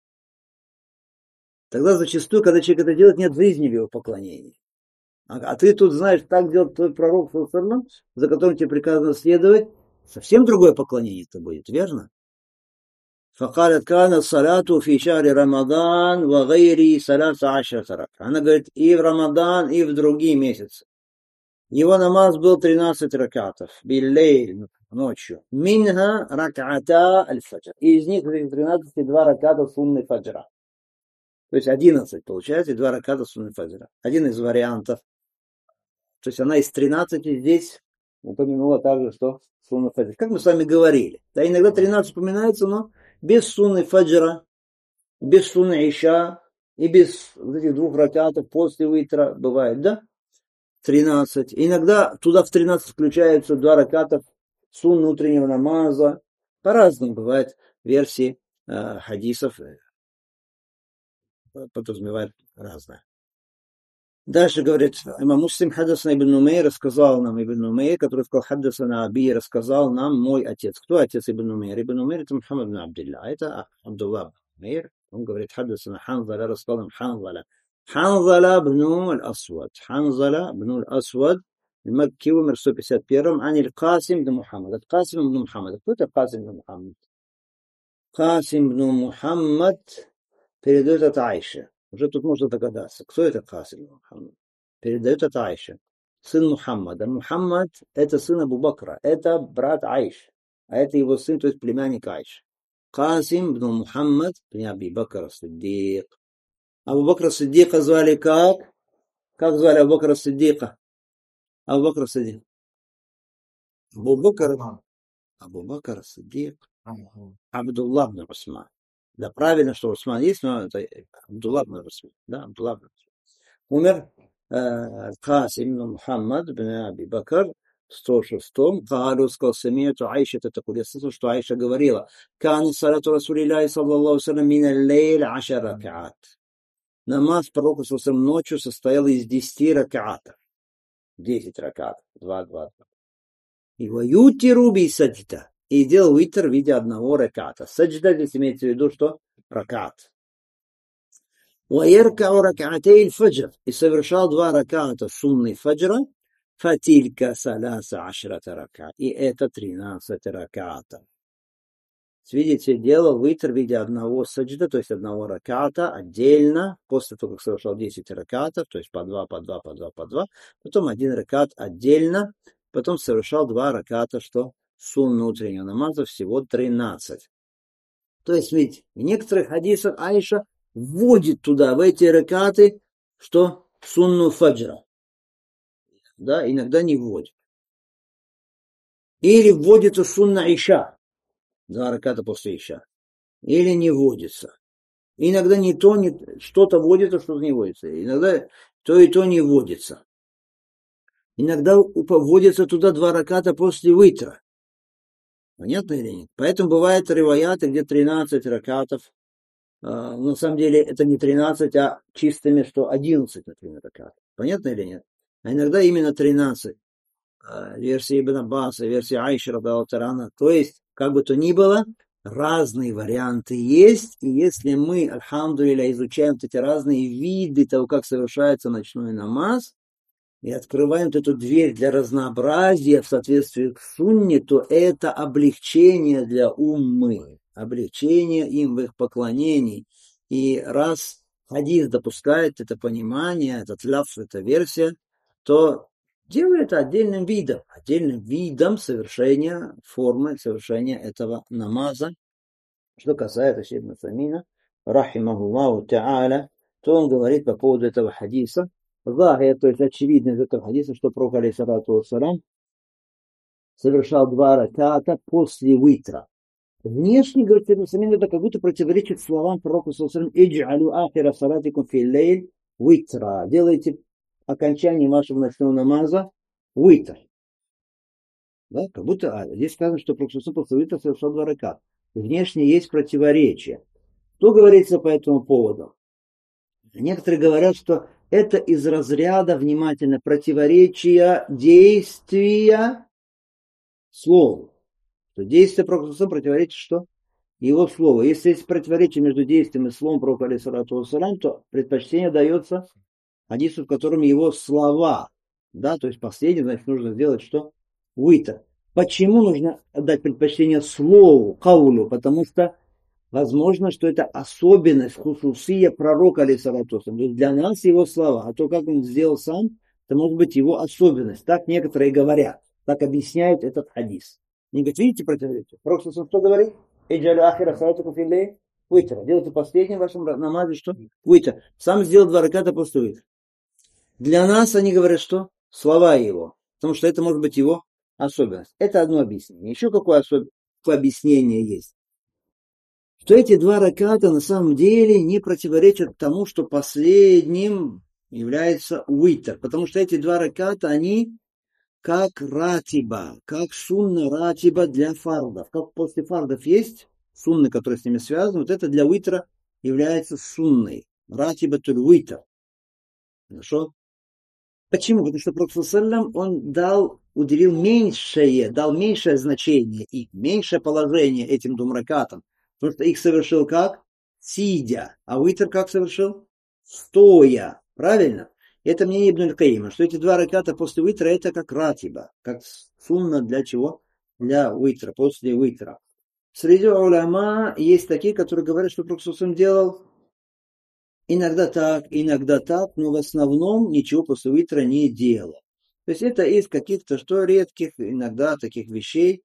Тогда зачастую, когда человек это делает, нет жизни в его поклонении. А ты тут знаешь, так делает твой пророк, за которым тебе приказано следовать, Совсем другое поклонение это будет, верно? فقالت كان الصلاة في شهر رمضان وغيره 13 ركعة. Она говорит, и в Рамадан, и в другие месяцы. Его намаз был 13 ракатов. Биллейль, ночью. Минха раката аль-фаджр. И из них 13 2 раката сунны фаджра. То есть 11 получается, и 2 раката сунны фаджра. Один из вариантов. То есть она из 13 здесь упомянула также, что сунна фаджра. Как мы с вами говорили. Да, иногда 13 упоминается, но без сунны фаджра, без сунны иша и без вот этих 2 ракатов после витра бывает, да? 13. Иногда туда в 13 включаются 2 раката сунны утреннего намаза. По-разному бывает версии хадисов. Подразумевает разное. Дальше говорит, имам Муслим хаддасана ибн Нумейр, рассказал нам ибн Нумейр, который сказал хаддасана Аби, рассказал нам мой отец. Кто отец ибн Нумейр? Ибн Нумейр это Мухаммад ибн Абдилля, а это Абдулла ибн Нумейр. Он говорит хаддасана Ханзаля, рассказал нам Ханзаля. Ханзаля бн аль-Асвад. Ханзаля бн аль-Асвад, Макки, умер в 151-м, ан Касим бн Мухаммад. Касим бн Мухаммад. Кто это Касим бн Мухаммад? Касим бн Мухаммад передает от Айши. Уже тут можно догадаться, кто это Касим бн Мухаммад. Передает от Айши. Сын Мухаммада. Мухаммад это сын Абу Бакра. Это брат Айши. А это его сын, то есть племянник Айши. Касим бн Мухаммад бн Аби Бакр Сиддик. Абу Бакра Сиддика звали как? Как звали Абу Бакра Сиддика? Абу Бакр Сиддик. Абу Бакр Сиддик. Абдулла бн Усман. Да, правильно, что Усман есть, но это Абдулла бн Усман. Да, Абдулла бн Усман. Умер Касим бн Мухаммад бн Аби Бакр в 106-м. Калу сказал Самияту Айша, это такое, я слышал, что Айша говорила, кан салату Расулиллахи саллаллаху салям мин аль-лейль 10 ракаат. Намаз пророка саллаллаху ночью состоял из 10 ракаатов. 10 ракаатов. 2, 2, 2. И ваютиру би саджда. И делал витр в виде одного раката. Саджда здесь имеется в виду, что ракат. ويركع ركعتي الفجر. И совершал 2 раката сунны фаджра. Фатилька 13 ракат. И это 13 раката. Видите, делал витр в виде одного саджда, то есть одного раката отдельно, после того, как совершал 10 ракатов, то есть по 2, по 2, по 2, по 2, потом один ракат отдельно, потом совершал 2 раката, что сунна утреннего намаза всего 13. То есть, видите, в некоторых хадисах Айша вводит туда, в эти ракаты, что сунну фаджра. Да, иногда не вводит. Или вводится сунна иша. 2 раката после иша. Или не вводится. Иногда не то, не что-то вводится, что-то не вводится. Иногда то и то не вводится. Иногда вводится туда 2 раката после витра. Понятно или нет? Поэтому бывают риваяты, где 13 ракатов. На самом деле это не 13, а чистыми, что 11, например, ракатов. Понятно или нет? А иногда именно 13. Версия Ибн Аббаса, версия Айши радхиаллаху тарана. То есть, как бы то ни было, разные варианты есть. И если мы, альхамдулилля, изучаем эти разные виды того, как совершается ночной намаз, и открываем эту дверь для разнообразия в соответствии с сунне, то это облегчение для уммы, облегчение им в их поклонении. И раз хадис допускает это понимание, этот ляф, эта версия, то делает это отдельным видом совершения формы, совершения этого намаза. Что касается Шейх Самина, рахимахуллаху та'аля, то он говорит по поводу этого хадиса, захир, то есть очевидно из этого хадиса, что пророк алейхиссалату вассалям совершал 2 раката после витра. Внешне, говорит Шейх Самин, это как будто противоречит словам пророка саллаллаху алейхи ва саллям: «Идж'алю ахира салатикум фи лейль витра». Делайте окончание вашего ночного намаза витр. Да, как будто здесь сказано, что пророк после витра совершал 2 раката. Внешне есть противоречие. Что говорится по этому поводу? Некоторые говорят, что это из разряда, внимательно, противоречия действия слову. Что действие пророка противоречит что? Его слову. Если есть противоречие между действием и словом пророка алейхиссалату вассалям, то предпочтение дается хадису, в котором его слова. Да, то есть последнее, значит, нужно сделать что? Витр. Почему нужно отдать предпочтение слову, каулю? Потому что возможно, что это особенность, хусусия пророка, алейхиссалату вассалям. То есть для нас его слова, а то, как он сделал сам, это может быть его особенность. Так некоторые говорят, так объясняют этот хадис. Не говорят, видите противоречие? Пророк что говорит? Эджалю ахира салатуку филлей вытер. Делайте последним в вашем намазе, что? Вытер. Сам сделал 2 раката после вытер. Для нас они говорят, что? Слова его. Потому что это может быть его особенность. Это одно объяснение. Еще какое объяснение есть? Что эти 2 раката на самом деле не противоречат тому, что последним является уитр. Потому что эти 2 раката, они как ратиба, как сунна ратиба для фардов. Как после фардов есть сунны, которые с ними связаны, вот это для уитра является сунной. Ратиба туль уитр. Хорошо? Почему? Потому что Пророк ﷺ, он уделил меньшее значение и меньшее положение этим 2 ракатам. Потому что их совершил как? Сидя. А витр как совершил? Стоя. Правильно? Это мнение Ибн аль-Каима, что эти 2 раката после витра это как ратиба. Как сунна для чего? Для витра, после витра. Среди уляма есть такие, которые говорят, что Пророк ﷺ делал иногда так, но в основном ничего после витра не делал. То есть это из каких-то что редких, иногда таких вещей,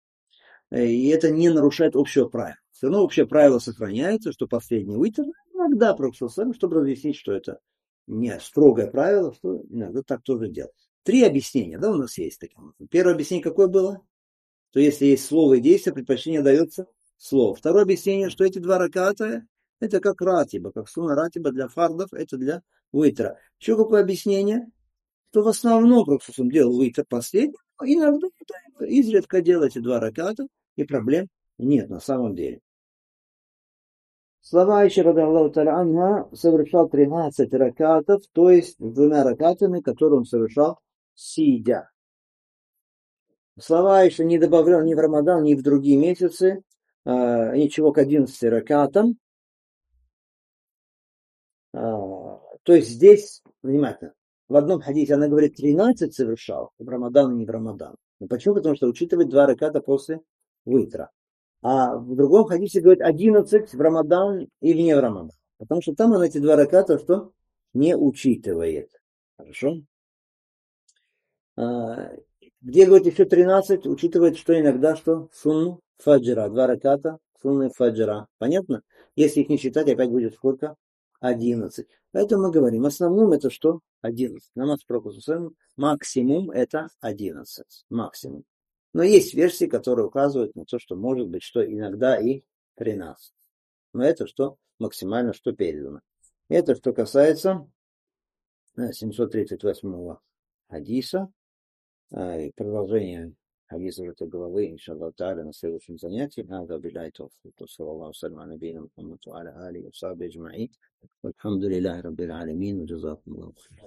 и это не нарушает общего правила. Все равно общее правило сохраняется, что последний витр иногда проксусом, чтобы разъяснить, что это не строгое правило, что иногда так тоже делать. 3 объяснения, да, у нас есть такие. Первое объяснение какое было? Что если есть слово и действие, предпочтение дается слову. Второе объяснение, что эти 2 раката это как ратиба, как сунна ратиба для фардов, это для витра. Еще какое объяснение? Что в основном Пророк делал витр последний, но иногда изредка делал эти 2 раката, и проблем нет на самом деле. Слова Айши, радиаллаху та'аля анха, совершал 13 ракатов, то есть 2 ракатами, которые он совершал сидя. Слова Айши не добавлял ни в Рамадан, ни в другие месяцы, ничего к 11 ракатам. То есть здесь, внимательно, в одном хадисе она говорит 13 совершал, в Рамадан и не в Рамадан. Но почему? Потому что учитывает 2 раката после витра. А в другом хадисе говорит 11 в Рамадан или не в Рамадан. Потому что там она эти 2 раката что? Не учитывает. Хорошо? Где говорит еще 13, учитывает, что иногда что? Сунну фаджра. 2 раката сунны фаджра. Понятно? Если их не считать, опять будет сколько? 11. Поэтому мы говорим, в основном это что? 11. Намаз пророка максимум это 11. Максимум. Но есть версии, которые указывают на то, что может быть, что иногда и 13. Но это что максимально, что передано. Это что касается 738 хадиса. И продолжение хадиса этой главы, иншаллах та'аля, на следующем занятии. Надо билляй товфик. Саллаллаху салям аля набийина Мухаммаду аля алихи ва сахбихи аджмаин. Вальхамдулиллахи раббил алямин. Джазакумуллаху.